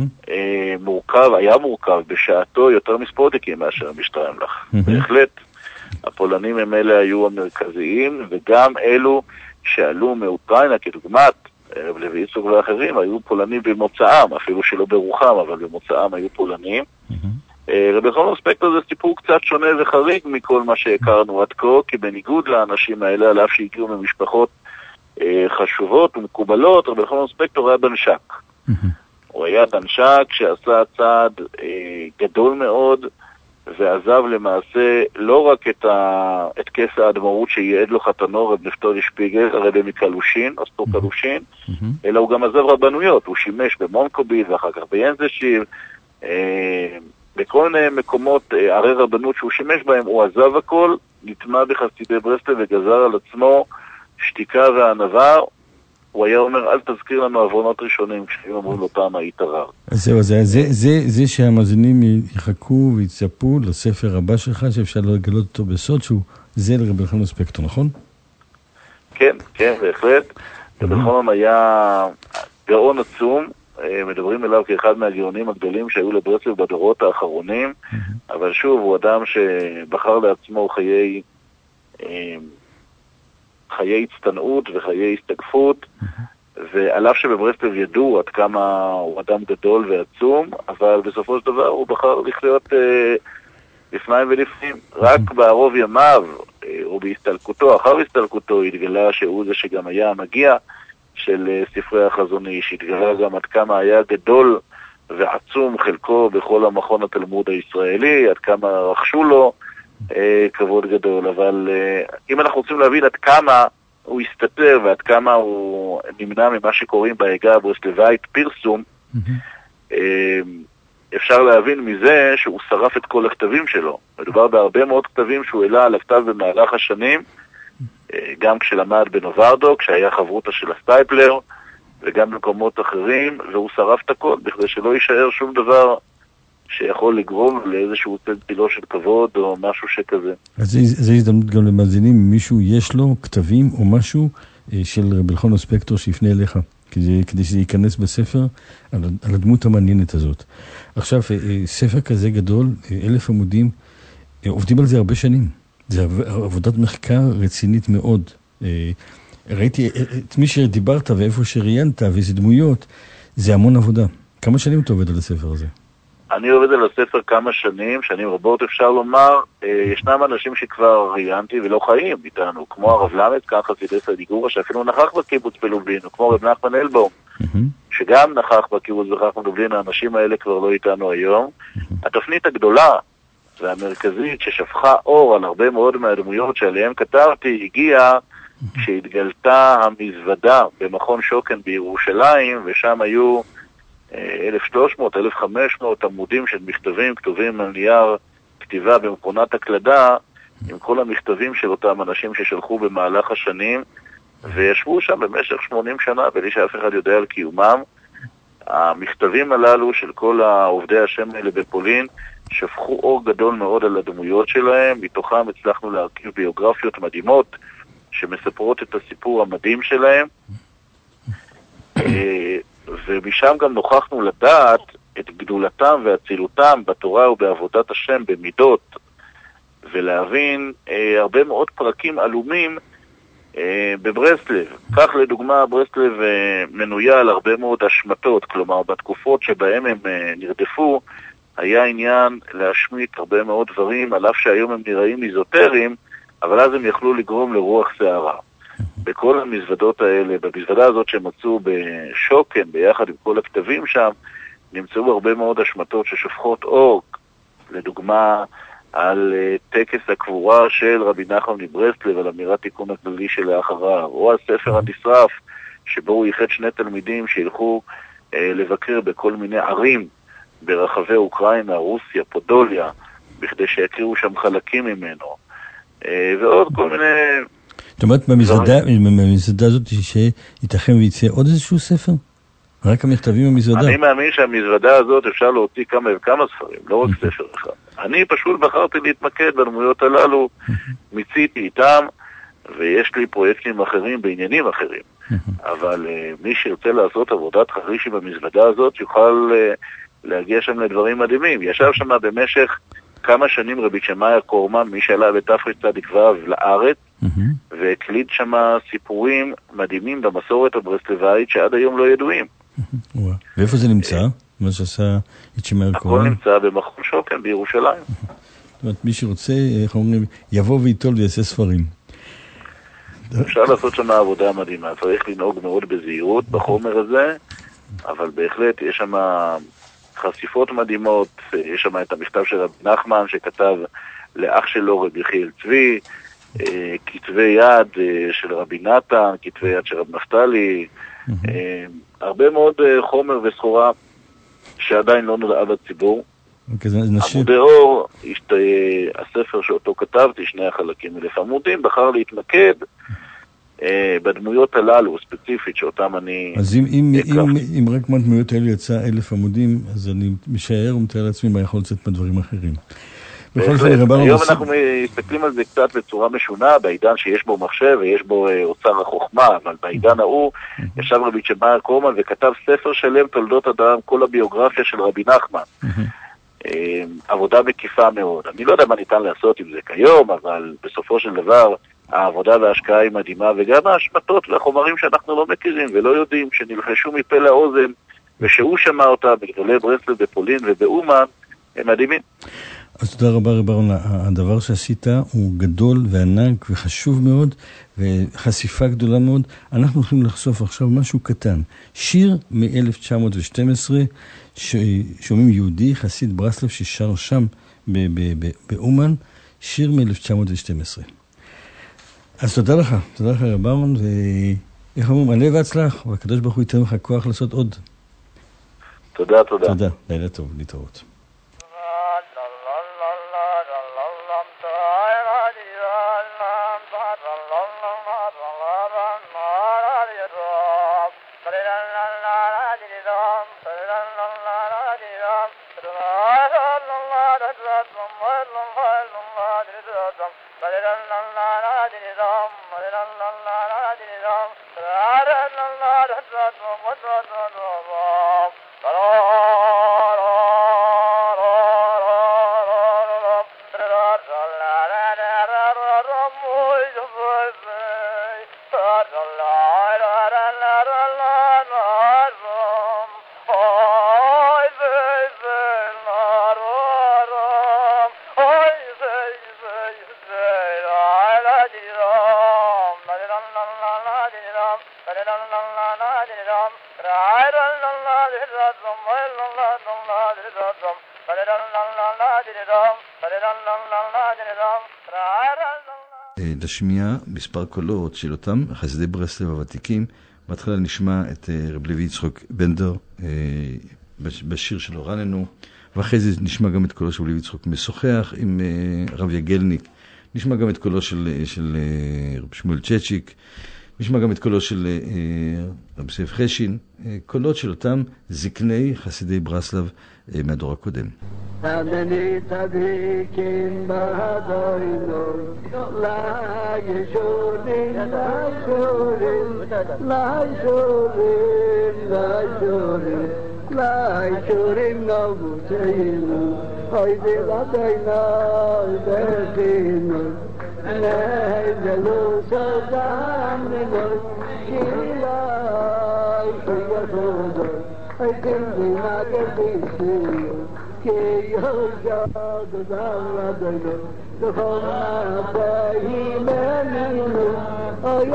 S3: היה מורכב בשעתו יותר מספודיקים מאשר המשטרה המלך. בהחלט. הפולנים הם אלה היו המרכזיים, וגם אלו שעלו מאוקראינה, כדוגמת ערב לוי יצחק ואחרים, היו פולנים במוצאם, אפילו שלא ברוחם, אבל במוצאם היו פולנים. בכל הספקטור זה סיפור קצת שונה וחריג מכל מה שהכרנו עד כה, כי בניגוד לאנשים האלה, על אף שהגיעו ממשפחות חשובות ומקובלות, בכל הספקטור היה בנשק. הוא היה בנשק שעשה צעד גדול מאוד, ועזב למעשה לא רק את כס האדמו"רות שייעד לו חתנו רב נפתולי שפיגל, הרבי מקלושין, אסתור קלושין, אלא הוא גם עזב רבנויות, הוא שימש במונקוביל ואחר כך ביינזשיב, בכל מיני מקומות ערי רבנות שהוא שימש בהם, הוא עזב הכל, נטמע בחסידי ברסלב וגזר על עצמו שתיקה וענווה. הוא היה אומר, אל תזכיר לנו עוונות ראשונים, כשהם אומרים לו פעם היית רע.
S4: אז זהו, זה שהמאזינים יחכו ויצפו לספר הבא שלך, שאפשר לגלות אותו בסוד, שהוא זה לרבי אלחנן ספקטור, נכון?
S3: כן, בהחלט. רבי אלחנן היה גאון עצום, מדברים אליו כאחד מהגאונים הגדולים שהיו לברסלב בדורות האחרונים, אבל שוב, הוא אדם שבחר לעצמו חיי הצטנעות וחיי הסתגפות, ועל אף שבברסלב ידעו עד כמה הוא אדם גדול ועצום, אבל בסופו של דבר הוא בחר לחיות לפניים ולפנים. רק בערוב ימיו, או בהסתלקותו, אחר הסתלקותו, התגלה שהוא זה שגם היה המגיע של ספרי החזון איש, התגלה גם עד כמה היה גדול ועצום חלקו בכל המכון התלמוד הישראלי, עד כמה רכשו לו כבוד גדול. אבל אם אנחנו רוצים להבין עד כמה הוא הסתתר ועד כמה הוא נמנע ממה שקוראים בהגה הברסלבאית פרסום, אפשר להבין מזה שהוא שרף את כל הכתבים שלו. מדובר בהרבה מאוד כתבים שהוא העלה על הכתב במהלך השנים, גם כשלמד בנוברדו, כשהיה חברותה של הסטייפלר, וגם במקומות אחרים, והוא שרף את הכל בכדי שלא יישאר שום דבר שיכול לגרום לאיזשהו צלצילו של כבוד או משהו שכזה. אז
S4: זה הזדמנות גם למאזינים, אם מישהו יש לו כתבים או משהו של רבי אלחנן ספקטור שיפנה אליך, כדי שזה ייכנס בספר על הדמות המעניינת הזאת. עכשיו, ספר כזה גדול, 1,000 עמודים, עובדים על זה הרבה שנים. זה עבודת מחקר רצינית מאוד. ראיתי את מי שדיברת ואיפה שראיינת ואיזה דמויות, זה המון עבודה. כמה שנים אתה עובד על הספר הזה?
S3: אני עובד על הספר כמה שנים רבות אפשר לומר. ישנם אנשים שכבר ראיינתי ולא חיים איתנו, כמו הרב למד, כאן חסידי סדיגורה, שאפילו נכח בקיבוץ בלובלין, או כמו רב נחמן אלבום, שגם נכח בקיבוץ בלובלין. האנשים האלה כבר לא איתנו היום. התפנית הגדולה והמרכזית ששפכה אור על הרבה מאוד מהדמויות שעליהם כתבתי, הגיעה כשהתגלתה המזוודה במכון שוקן בירושלים, ושם היו 1,300, 1,500 עמודים של מכתבים כתובים על נייר כתיבה במכונת הקלדה, עם כל המכתבים של אותם אנשים ששלחו במהלך השנים, וישבו שם במשך 80 שנה בלי שאף אחד יודע על קיומם. המכתבים הללו של כל עובדי השם האלה בפולין שפכו אור גדול מאוד על הדמויות שלהם, מתוכם הצלחנו להרכיב ביוגרפיות מדהימות שמספרות את הסיפור המדהים שלהם, ומשם גם נוכחנו לדעת את גדולתם והצילותם בתורה ובעבודת השם במידות, ולהבין הרבה מאוד פרקים עלומים בברסלב. כך לדוגמה, ברסלב מנויה על הרבה מאוד השמטות, כלומר בתקופות שבהם הם נרדפו, היה עניין להשמיט הרבה מאוד דברים, על אף שהיום הם נראים איזוטריים, אבל אז הם יכלו לגרום לרוח שערה. בכל המזוודות האלה, במזוודה הזאת שמצאו בשוקן, ביחד עם כל הכתבים שם, נמצאו הרבה מאוד השמטות ששופכות אור, לדוגמה על טקס הקבורה של רבי נחמן מברסלב, על אמירת תיקון הכללי שלאחריו, או על ספר הנשרף, שבו הוא ייחד 2 תלמידים שילכו לבקר בכל מיני ערים ברחבי אוקראינה, רוסיה, פודוליה, בכדי שיקריאו שם חלקים ממנו. ועוד כל מיני...
S4: זאת אומרת, במזוודה הזאת שייתכן ויצא עוד איזשהו ספר? רק המכתבים במזוודה?
S3: אני מאמין שהמזוודה הזאת אפשר להוציא כמה וכמה ספרים, לא רק ספר אחד. אני פשוט בחרתי להתמקד בדמויות הללו, מיציתי איתם, ויש לי פרויקטים אחרים בעניינים אחרים. אבל מי שירצה לעשות עבודת חריש במזוודה הזאת, יוכל להגיע שם לדברים מדהימים. ישב שם במשך כמה שנים רבי שמעיה קורמן, מי שעלה בתרצ"ו לארץ, והקליד שם סיפורים מדהימים במסורת הברסלבאית שעד היום לא ידועים.
S4: ואיפה זה נמצא? מה שעשה את שמעיה קורמן?
S3: הכל נמצא במכון שוקן בירושלים.
S4: זאת אומרת, מי שרוצה, איך אומרים, יבוא ויטול ויעשה ספרים.
S3: אפשר לעשות שם עבודה מדהימה, צריך לנהוג מאוד בזהירות בחומר הזה, אבל בהחלט יש שם חשיפות מדהימות, יש שם את המכתב של רבי נחמן שכתב לאח שלו רבי יחיאל צבי, כתבי יד של רבי נתן, כתבי יד של רבי נפתלי, הרבה מאוד חומר וסחורה שעדיין לא נודעה בציבור. עמודי אור, הספר שאותו כתבתי, 2 החלקים 1,000 עמודים, בחר להתמקד בדמויות הללו, ספציפית, שאותם אני...
S4: אז אם רק מהדמויות האלה יצא 1,000 עמודים, אז אני משער ומתאר לעצמי מה יכול לצאת בדברים אחרים.
S3: היום אנחנו מסתכלים על זה קצת בצורה משונה, בעידן שיש בו מחשב ויש בו אוצר החוכמה, אבל בעידן ההוא ישב רבי שמעיה קורמן וכתב ספר שלם תולדות אדם, כל הביוגרפיה של רבי נחמן. עבודה מקיפה מאוד. אני לא יודע מה ניתן לעשות עם זה כיום, אבל בסופו של דבר העבודה וההשקעה היא מדהימה, וגם ההשמטות והחומרים שאנחנו לא מכירים ולא יודעים, שנלחשו מפה לאוזן, ושהוא שמע אותה בגדולי ברסלב בפולין ובאומן, הם מדהימים.
S4: אז תודה רבה רב אהרון, הדבר שעשית הוא גדול וענק וחשוב מאוד, וחשיפה גדולה מאוד. אנחנו הולכים לחשוף עכשיו משהו קטן. שיר מ-1912, שומעים יהודי, חסיד ברסלב ששר שם באומן, שיר מ-1912. אז תודה לך רב אהרון, ואיך אומרים, עלה והצלח, והקדוש ברוך הוא ייתן לך כוח לעשות עוד.
S3: תודה.
S4: תודה, לילה טוב, להתראות. לשמיע מספר קולות של אותם חסידי ברסלב הוותיקים. בהתחלה נשמע את רב לוי יצחק בנדר בשיר שלו רננו, ואחרי זה נשמע גם את קולו של רב לוי יצחק משוחח עם רב יגלניק, נשמע גם את קולו של רב שמואל צ'צ'יק, נשמע גם את קולו של רב סייף חשין, קולות של אותם זקני חסידי ברסלב מהדור הקודם.
S5: תדני תדריקים בהדוינו לישורים לישורים נבוצנו אוי דלתינו דרכינו נזלו סודנו שילאי שיסודו אוי כמדינה כביסינו כי יושד דלתינו לכל נפהימנו אוי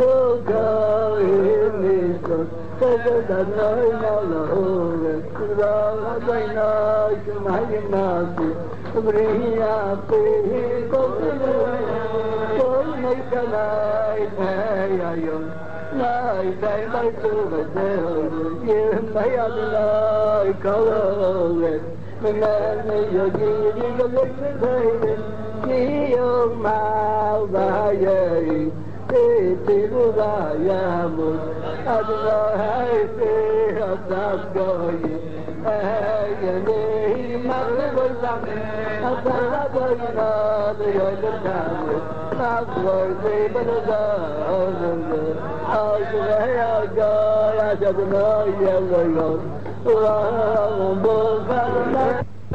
S5: סוגרינו תדדנו להורת דלתינו שמיימסי בריאתי כותנו כל נקנאי היום nay day by to the day by Allah color men you give you the Dio Malvaye, Tibulayamut, Adonai, Asasgoy, Ayane, Maglebozam, Asalaboyna, the Yogadam, Asgoy, Zebanazam, Asgoy, Adonai, Yellow, Rambo,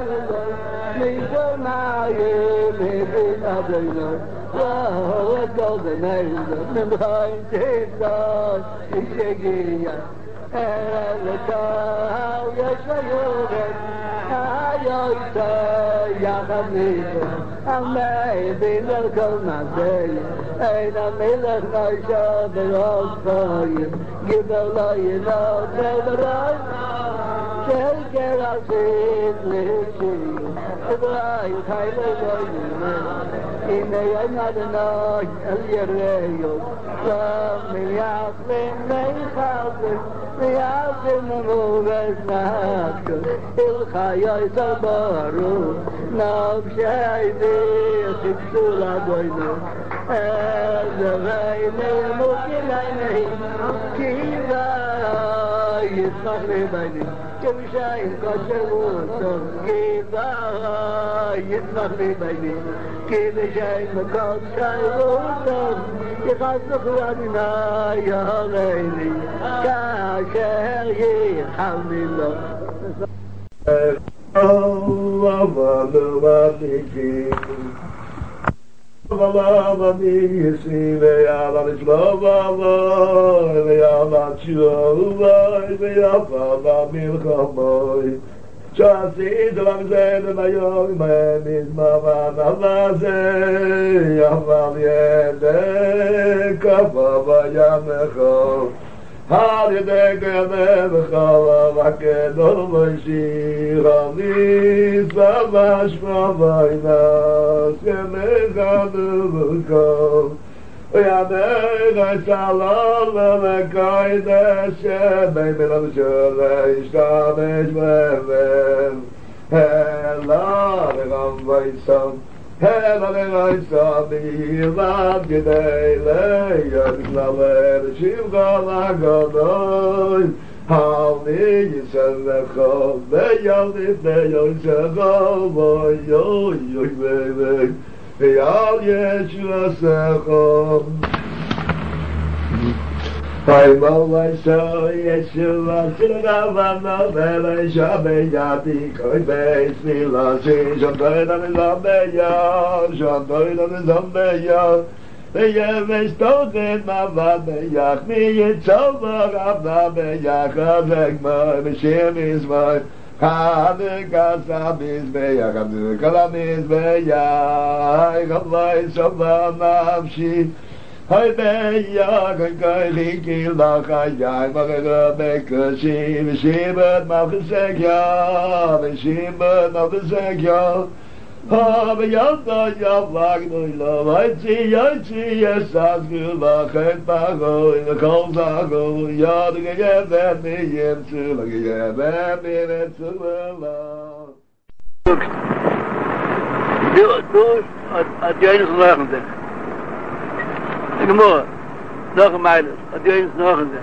S6: Nog een mijl, dat je eens nog een.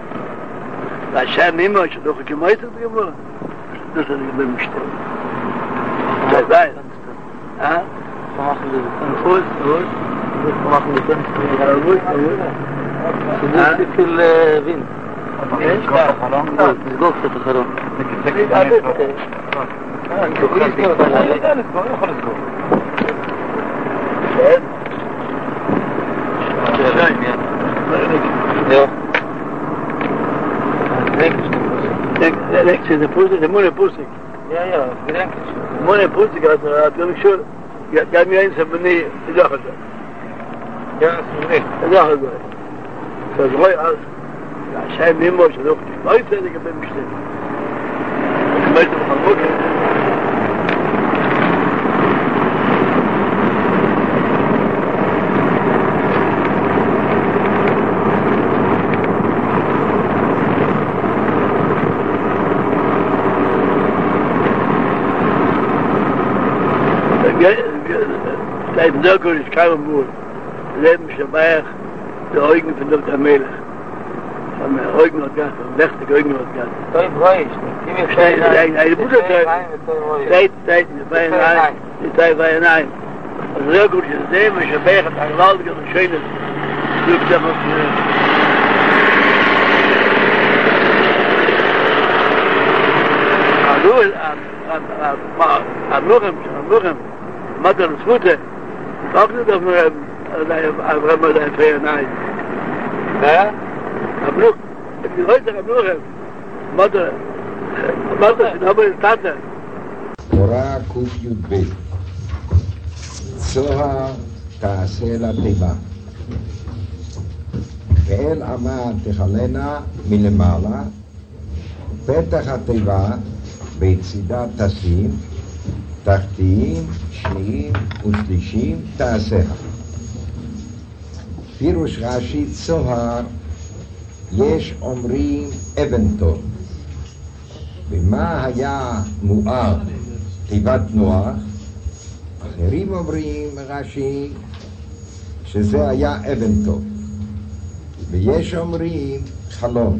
S6: Dat zijn niet meer, nog een kilometer te gaan. Dus dat ik ben bestel. Dat bij. Ah? Verwachten we een voet, hoor. Verwachten we een voet. Ja, goed. Veel wind. Nee, is goed. Is goed te gaan. Ik heb het gezegd. Ja, ik heb het gezegd. Ja. Elektrisch, de poesik, de moeder poesik. Ja, gedankelijk. De moeder poesik, natuurlijk zo. Ga me eens hebben niet, ik dacht het. Ja, dat is niet. Ik dacht het. Dat is mooi als. Ja, zij niet mooi, dat is ook niet. Nooit dat ik ben bestemd. Ik weet het van moeder. Seit der Kurs ist kein Mut. Leben Schabach, die Augen von Dr. Melech. Von der Augen hat gehabt, von der letzten Augen hat gehabt.
S7: Toi Broisch, die mir schön.
S6: Eine gute Zeit, die Zeit war ein. Also der Kurs ist Leben Schabach, hat ein gewaltiges und schönes Glück damals. Amnuchem, Matar Zfute, auch nicht auf mir, Abraham der Feier, nein.
S7: Ja?
S6: Amnuch, ich bin heute Amnuchem, Matar, ich habe eine Tate.
S8: תורה ק"ב צוהר תעשה לתיבה ואל עמה תכלנה מלמעלה פתח התיבה בצידה תשים תחתיים, שניים ושלישים תעשה. פירוש רש"י צוהר יש אומרים אבן טוב. במה היה מואר תיבת נוח? אחרים אומרים רש"י שזה היה אבן טוב. ויש אומרים חלון.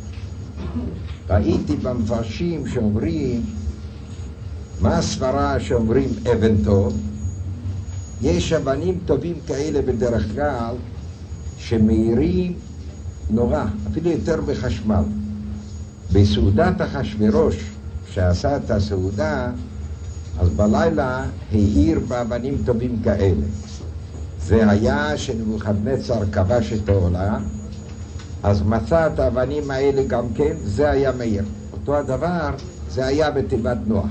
S8: ראיתי במפרשים שאומרים מה הסברה שאומרים אבן טוב? יש אבנים טובים כאלה בדרך כלל שמאירים נורא, אפילו יותר בחשמל. בסעודת אחשוורוש, שעשה את הסעודה, אז בלילה האיר באבנים טובים כאלה. זה היה שנבוכדנצר כבש את העולם, אז מצא את האבנים האלה גם כן, זה היה מאיר. אותו הדבר, זה היה בתיבת נוח.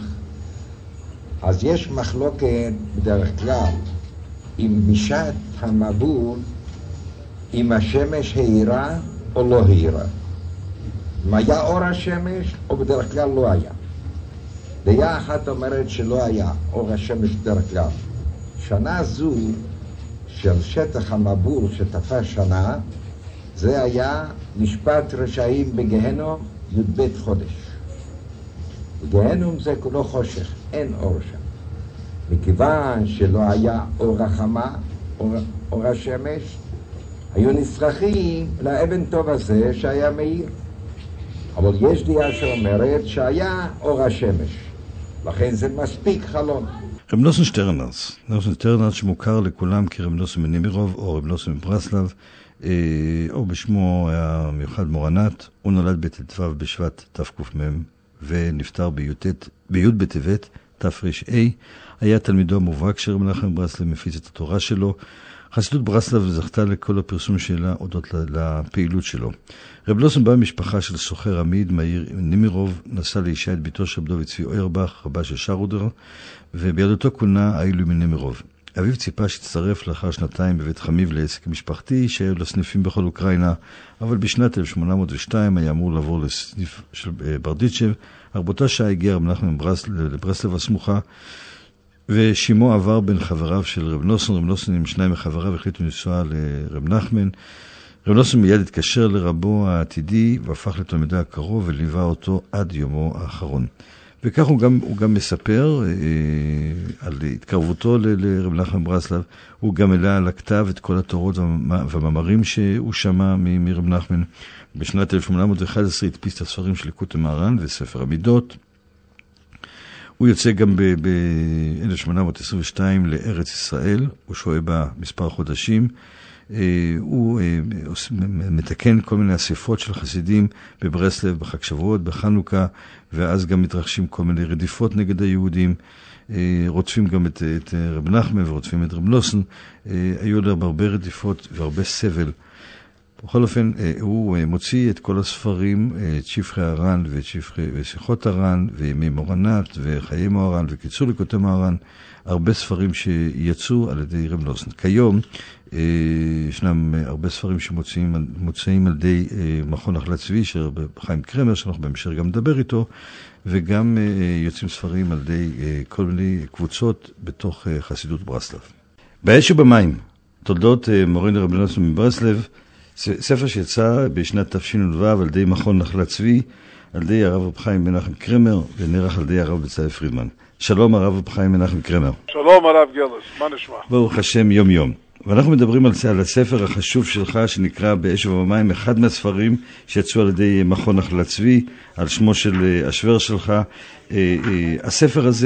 S8: אז יש מחלוקת בדרך כלל אם בשעת המבול, אם השמש האירה או לא האירה. אם היה אור השמש או בדרך כלל לא היה. דעה אחת אומרת שלא היה אור השמש בדרך כלל. שנה זו של שטח המבול שתפס שנה, זה היה משפט רשעים בגהנום י"ב חודש. גהנום זה כולו חושך, אין אור שם. מכיוון שלא היה אור החמה, אור השמש, היו נצרכים לאבן טוב הזה שהיה מאיר. אבל יש דעה שאומרת שהיה אור השמש, לכן זה מספיק חלון.
S2: רב נוסן שטרנרץ, שמוכר לכולם כרב נוסן מנימירוב או רב נוסן מברסלב, או בשמו המיוחד מורנת. הוא נולד בט"ו בשבט תק"מ ונפטר בי' בטבת תר"ה. היה תלמידו המובהק של רב מנחם מברסלב, מפיץ את התורה שלו. חסידות ברסלב זכתה לכל הפרסום שלה הודות לפעילות שלו. רב נוסן בא במשפחה של סוחר עמיד מהעיר נימירוב, נשא לאישה את ביתו של דוד צבי אוירבך, רבה של שרודר, ובידותו כונה האילו מנימירוב. אביו ציפה שתצטרף לאחר שנתיים בבית חמיב לעסק משפחתי שהיו לו סניפים בכל אוקראינה, אבל בשנת 1802 היה אמור לעבור לסניף של ברדיצ'ב. הרבותה שעה הגיע רב נחמן לברסלב הסמוכה, ושימו עבר בין חבריו של רב נוסן. רב נוסן עם שניים מחבריו החליטו לנסוע לרב נחמן. רב נוסן מיד התקשר לרבו העתידי והפך לתלמידו הקרוב וליווה אותו עד יומו האחרון. וכך הוא גם מספר על התקרבותו לרב נחמן ברסלב. הוא גם העלה על הכתב את כל התורות והמאמרים שהוא שמע מרב נחמן. בשנת 1811 הדפיס את הספרים של ליקוטי מהר"ן וספר המידות. הוא יוצא גם ב-1822 לארץ ישראל, הוא שוהה בה מספר חודשים. הוא מתקן כל מיני אספות של חסידים בברסלב, בחג שבועות, בחנוכה, ואז גם מתרחשים כל מיני רדיפות נגד היהודים. רודפים גם את רב נחמן ורודפים את רב נוסן. היו לו הרבה רדיפות והרבה סבל. בכל אופן, הוא מוציא את כל הספרים, את שפחי הר"ן ושיחות הר"ן, וימי מורנת וחיי מוהר"ן וקיצור ליקוטי מהר"ן, הרבה ספרים שיצאו על ידי רב נוסן. כיום ישנם הרבה ספרים שמוצאים על ידי מכון נחלת צבי של חיים קרמר, שאנחנו בהמשך גם נדבר איתו, וגם יוצאים ספרים על ידי כל מיני קבוצות בתוך חסידות ברסלב. באש ובמים, תולדות מורנו רב נוסן מברסלב, ספר שיצא בשנת תשנ"ו על ידי מכון נחלת צבי, על ידי הרב חיים מנחם קרמר, ונערך על ידי הרב בצלאל פרידמן. שלום הרב חיים מנחם קרמר.
S9: שלום הרב גלס, מה נשמע?
S2: ברוך השם יום יום. ואנחנו מדברים על הספר החשוב שלך שנקרא באש ובמים, אחד מהספרים שיצאו על ידי מכון נחלת צבי, על שמו של השוור שלך. הספר הזה,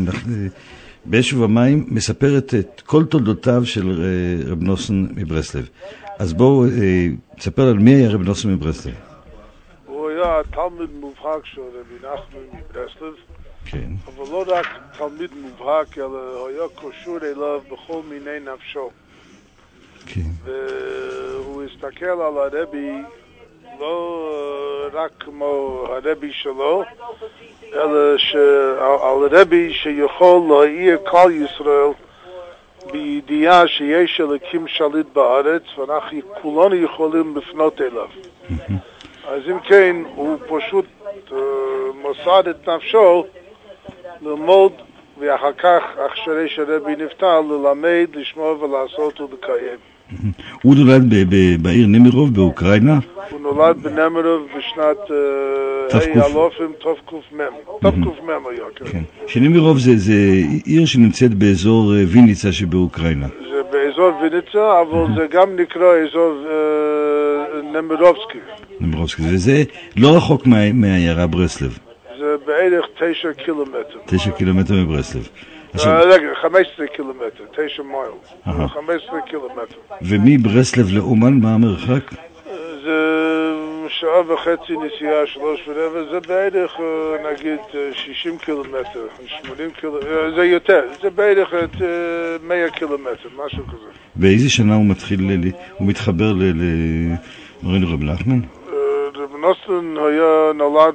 S2: באש ובמים, מספר את כל תולדותיו של רב נוסון מברסלב. אז בואו תספר על מי היה רב נוסון מברסלב.
S9: הוא היה תלמיד מובהק של רבי נחמן מברסלב,
S2: כן.
S9: אבל לא רק תלמיד מובהק, אלא היה קשור אליו בכל מיני נפשו.
S2: כן.
S9: והוא הסתכל על הרבי לא רק כמו הרבי שלו, אלא על הרבי שיכול להעיר כל ישראל בידיעה שיש אלוקים שליט בארץ ואנחנו כולנו יכולים לפנות אליו. אז אם כן, הוא פשוט מוסד את נפשו ללמוד, ואחר כך, אחרי שהרבי נפטר, ללמד, לשמוע ולעשות ולקיים.
S2: הוא נולד בעיר נמירוב באוקראינה?
S9: הוא נולד בנמירוב בשנת אלופים תק"מ היה.
S2: כן. שנמירוב זה עיר שנמצאת באזור ויניצה שבאוקראינה.
S9: זה באזור ויניצה, אבל זה גם נקרא אזור נמירובסקי.
S2: נמירובסקי, וזה לא רחוק מהעיירה ברסלב.
S9: זה בערך 9 קילומטר.
S2: 9 קילומטר מברסלב.
S9: רגע, 15 קילומטר, 9 מייל. 15 קילומטר.
S2: ומברסלב לאומן מה המרחק?
S9: זה שעה וחצי נסיעה, 3:15, זה בערך נגיד 60 קילומטר, 80 קילומטר, זה יותר, זה בערך 100 קילומטר, משהו כזה.
S2: באיזה שנה הוא מתחבר למורנו רב נחמן?
S9: רב נוסון היה נולד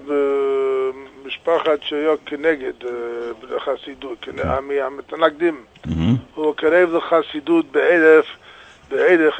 S9: משפחת שהיה כנגד בחסידות, מהמתנגדים. הוא קרב לחסידות בערך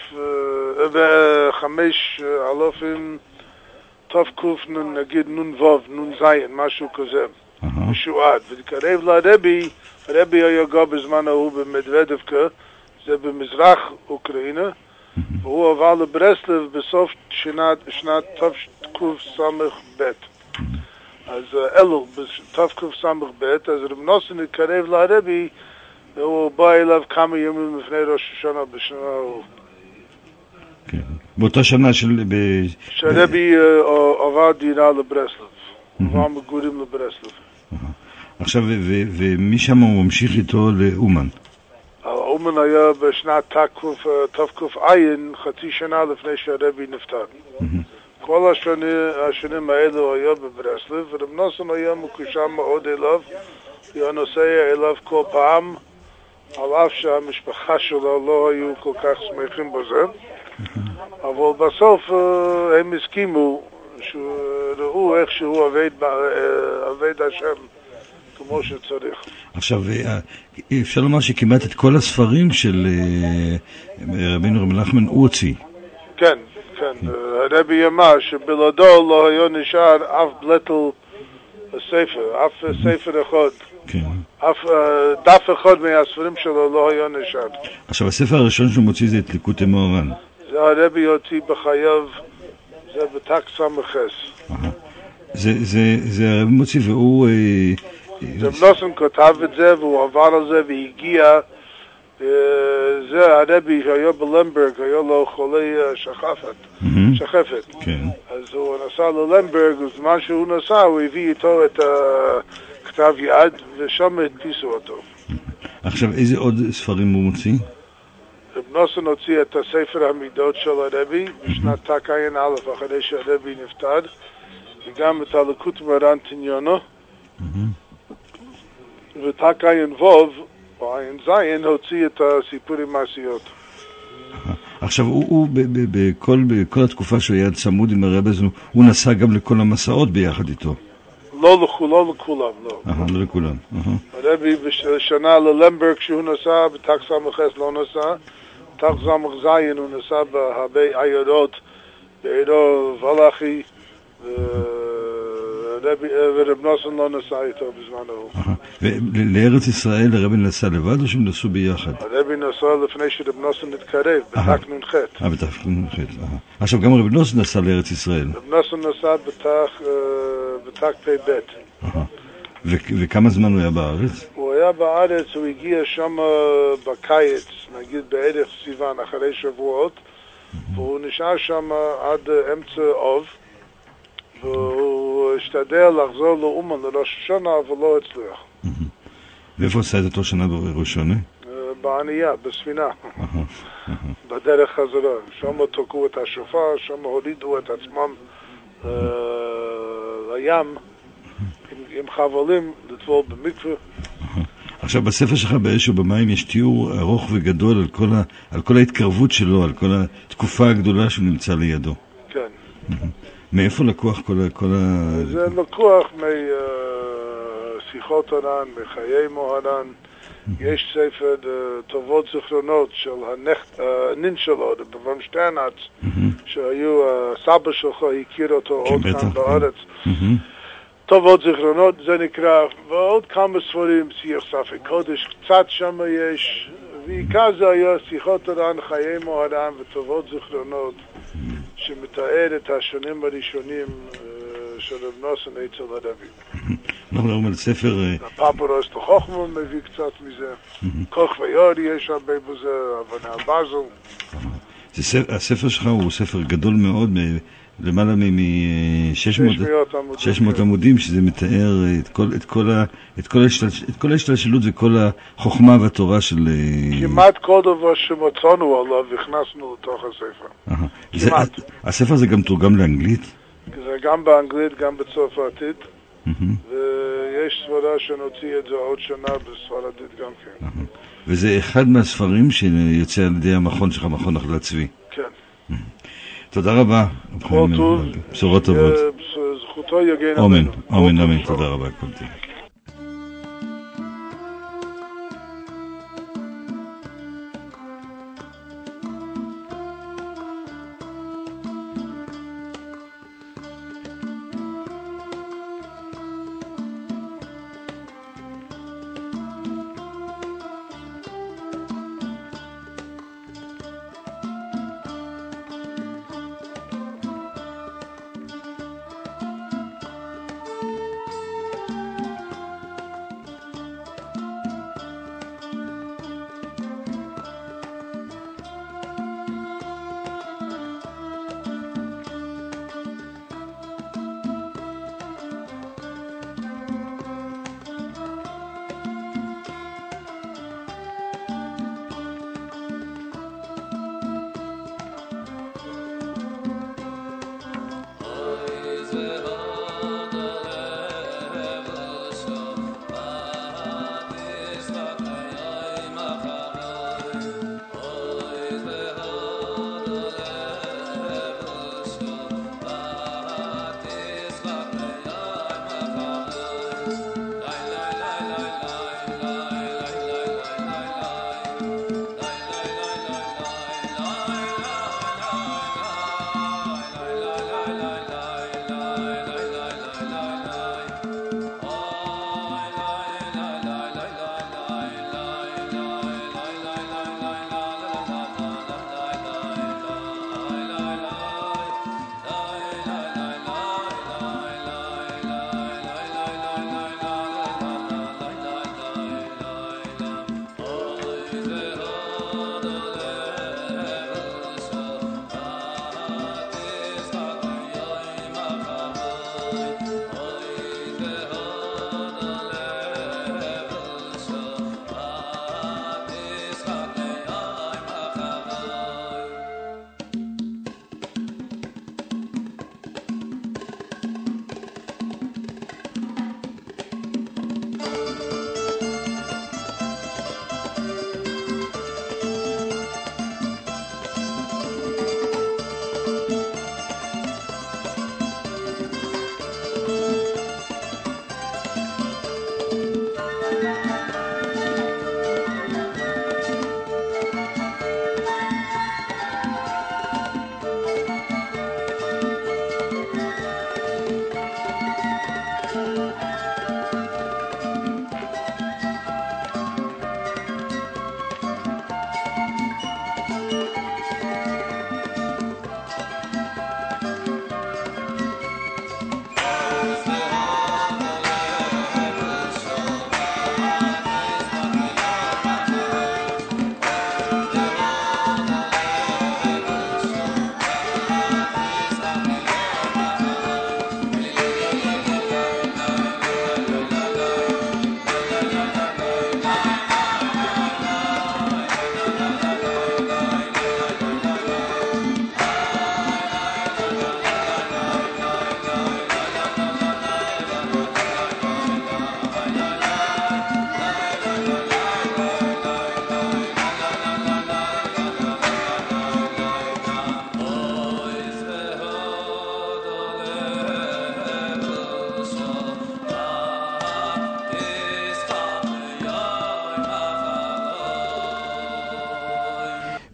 S9: 5,000 תק"ן, נגיד נ"ו, נ"ז, משהו כזה, משועד. וקרב לרבי, הרבי היה גר בזמן ההוא במדוודבקה, זה במזרח אוקראינה, והוא עבר לברסלב בסוף שנת תקס"ב. אז אלול, בתקס"ב, אז רב נוסון התקרב לרבי, והוא בא אליו כמה ימים לפני ראש השנה בשנה ההוא.
S2: כן. באותה שנה
S9: שהרבי עבר דירה לברסלב, עבר מגורים לברסלב.
S2: עכשיו, ומשם הוא ממשיך איתו לאומן?
S9: אומן היה בשנת תק"ע, חצי שנה לפני שהרבי נפטר. כל השנים האלו היה בברסלב, ורב נוסון היה מקושר מאוד אליו, היה נוסע אליו כל פעם, על אף שהמשפחה שלו לא היו כל כך שמחים בזה, אבל בסוף הם הסכימו, שראו איך שהוא עובד השם כמו שצריך.
S2: עכשיו, אפשר לומר שכמעט את כל הספרים של רבינו רב נחמן הוא הוציא.
S9: כן, כן. הרבי אמר שבלעדו לא היה נשאר אף בלטל ספר, אף ספר אחד.
S2: כן.
S9: אף דף אחד מהספרים שלו לא היה נשאר.
S2: עכשיו, הספר הראשון שהוא מוציא זה את ליקוטי מוהר"ן.
S9: זה הרבי הוציא בחייו, זה בתקס"ח.
S2: זה הרבי מוציא והוא...
S9: רב נוסון כתב את זה והוא עבר על זה והגיע, זה הרבי שהיה בלמברג, היה לו חולי שחפת.
S2: כן.
S9: אז הוא נסע ללמברג, בזמן שהוא נסע הוא הביא איתו את הכתב יד ושם הדפיסו אותו.
S2: עכשיו, איזה עוד ספרים הוא מוציא?
S9: רב נוסון הוציא את הספר המידות של הרבי בשנת תקע"א אחרי שהרבי נפטר, וגם את הליקוטי מוהר"ן תניונו, ותקע"ו או ע"ז הוציא את הסיפורים מעשיות.
S2: עכשיו, הוא בכל התקופה שהוא היה צמוד עם הרבי, הוא נסע גם לכל המסעות ביחד איתו.
S9: לא לכולם, לא.
S2: לא לכולם.
S9: הרבי בשנה ללמברג שהוא נסע, בתקס"ח לא נסע, תקס"ז הוא נסע בהרבה עיירות, בעירו ולחי, ורב נוסון לא נסע איתו בזמן ההוא.
S2: ולארץ ישראל הרבי נסע לבד או שהם נסעו ביחד?
S9: הרבי נסע לפני שרב נוסון התקרב, בתקנ"ח.
S2: בתקנ"ח. עכשיו גם רב נוסון נסע לארץ ישראל.
S9: רב נוסון נסע בתקפ"ב.
S2: וכמה זמן הוא היה בארץ?
S9: הוא היה בארץ, הוא הגיע שם בקיץ, נגיד בערך סיוון, אחרי שבועות, והוא נשאר שם עד אמצע אוב, והוא השתדל לחזור לאומן לראש השנה, אבל לא הצליח.
S2: ואיפה עשה את אותו שנה בראש השנה?
S9: בענייה, בספינה, בדרך חזרה. שם תוקעו את השופר, שם הורידו את עצמם לים עם חבלים לטבול במקווה.
S2: עכשיו, בספר שלך באש ובמים יש תיאור ארוך וגדול על כל ההתקרבות שלו, על כל התקופה הגדולה שהוא נמצא לידו.
S9: כן.
S2: מאיפה לקוח כל
S9: זה לקוח משיחות הר"ן, מחיי מוהר"ן. יש ספר טובות זיכרונות של הנין שלו, בברון שטרנץ, שהיו, סבא שלך הכיר אותו עוד כאן בארץ. טובות זיכרונות, זה נקרא, ועוד כמה ספרים, שיח ספק קודש, קצת שם יש, ועיקר זה היה שיחות הר"ן, חיי מוהר"ן וטובות זיכרונות, שמתאר את השנים הראשונים של רב נוסן אצל הרבי.
S2: אנחנו מדברים על ספר...
S9: הפפרוס לחוכמה מביא קצת מזה, כוח ויורי יש הרבה בזה, הבנה בזל.
S2: הספר שלך הוא ספר גדול מאוד, למעלה מ-600 עמודים, שזה מתאר את כל ההשתלשלות וכל החוכמה והתורה של...
S9: כמעט כל דבר שמצאנו עליו הכנסנו לתוך הספר. כמעט.
S2: הספר הזה גם תורגם לאנגלית?
S9: זה גם באנגלית, גם בצרפתית, ויש סברה שנוציא את זה עוד שנה בספרדית גם כן.
S2: וזה אחד מהספרים שיוצא על ידי המכון שלך, מכון נחלת צבי.
S9: כן.
S2: תודה רבה.
S9: כל טוב.
S2: בשורות טובות.
S9: זכותו יגן.
S2: אמן, אמן, אמן. תודה רבה. כל טוב.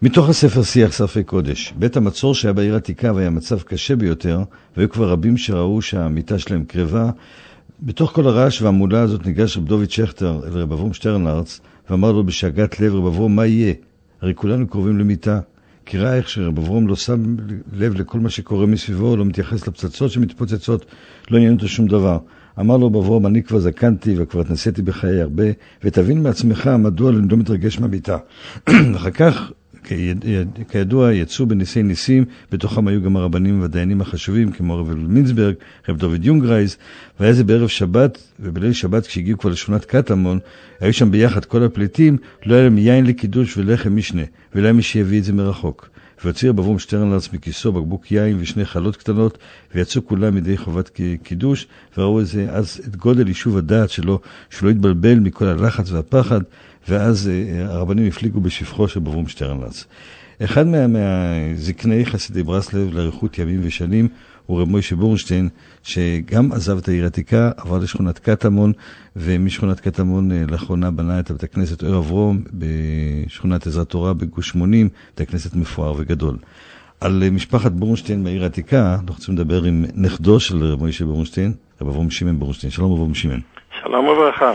S2: מתוך הספר שיח שרפי קודש, בית המצור שהיה בעיר עתיקה והיה מצב קשה ביותר, והיו כבר רבים שראו שהמיטה שלהם קרבה. בתוך כל הרעש והמולה הזאת ניגש רב דוד שכטר אל רב אברום שטרנהרץ, ואמר לו בשאגת לב, רב אברום, מה יהיה? הרי כולנו קרובים למיטה. כי ראה איך שרב אברום לא שם לב לכל מה שקורה מסביבו, לא מתייחס לפצצות שמתפוצצות, לא עניין אותו שום דבר. אמר לו רב אברום, אני כבר זקנתי וכבר התנסיתי בחיי הרבה, ותבין מעצמך מדוע אני לא מתרגש מהמיטה. אחר כך, כידוע, יצאו בניסי ניסים, בתוכם היו גם הרבנים והדיינים החשובים, כמו רב מינסברג, רב דוד יונגרייז, והיה זה בערב שבת, ובליל שבת כשהגיעו כבר לשכונת קטמון, היו שם ביחד כל הפליטים, לא היה להם יין לקידוש ולחם משנה, ולא היה מי שיביא את זה מרחוק. והוציא רב אברום שטרנהרץ מכיסו בקבוק יין ושני חלות קטנות, ויצאו כולם מדי חובת קידוש, וראו אז את גודל יישוב הדעת שלו, שלא יתבלבל מכל הלחץ והפחד, ואז הרבנים הפליגו בשפחו של רב אברום שטרנהרץ. אחד מהזקני חסידי ברסלב לאריכות ימים ושנים הוא רב מוישה בורנשטיין, שגם עזב את העיר העתיקה, עבר לשכונת קטמון, ומשכונת קטמון לאחרונה בנה את בית הכנסת אור אברום בשכונת עזרת תורה בגוש 80, בית הכנסת מפואר וגדול. על משפחת בורנשטיין מהעיר העתיקה, אנחנו רוצים לדבר עם נכדו של רב מוישה בורנשטיין, רב אברום שמעון בורנשטיין. שלום רב אברום שמעון.
S10: שלום וברכה.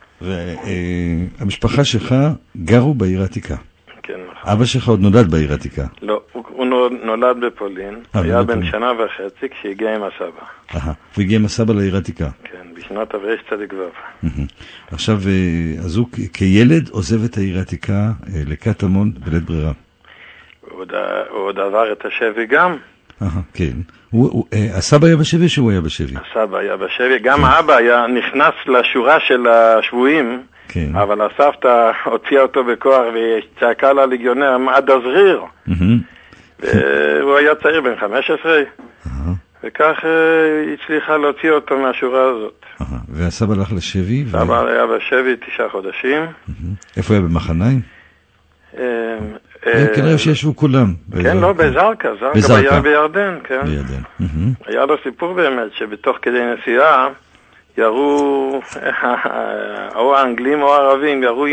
S2: והמשפחה שלך גרו בעיר העתיקה.
S10: כן, נכון.
S2: אבא שלך עוד נולד בעיר העתיקה.
S10: לא, הוא נולד בפולין, היה בן שנה וחצי כשהגיע עם הסבא.
S2: הוא הגיע עם הסבא לעיר העתיקה.
S10: כן, בשנת תר"ש צדיק ו'.
S2: עכשיו, אז הוא כילד עוזב את העיר העתיקה לקטמון בלית ברירה.
S10: הוא עוד עבר את השבי גם.
S2: כן. הסבא היה בשבי שהוא היה בשבי?
S10: הסבא היה בשבי, גם האבא היה נכנס לשורה של השבויים, אבל הסבתא הוציאה אותו בכוח וצעקה ללגיונר, עד הזריר. והוא היה צעיר בן 15, וכך היא הצליחה להוציא אותו מהשורה הזאת.
S2: והסבא הלך לשבי?
S10: הסבא היה בשבי 9 חודשים.
S2: איפה היה, במחניים? כנראה שישבו כולם.
S10: כן, לא, בזרקה, זרקה היה בירדן, כן.
S2: בירדן.
S10: היה לו סיפור באמת, שבתוך כדי נסיעה, ירו, או האנגלים או הערבים, ירו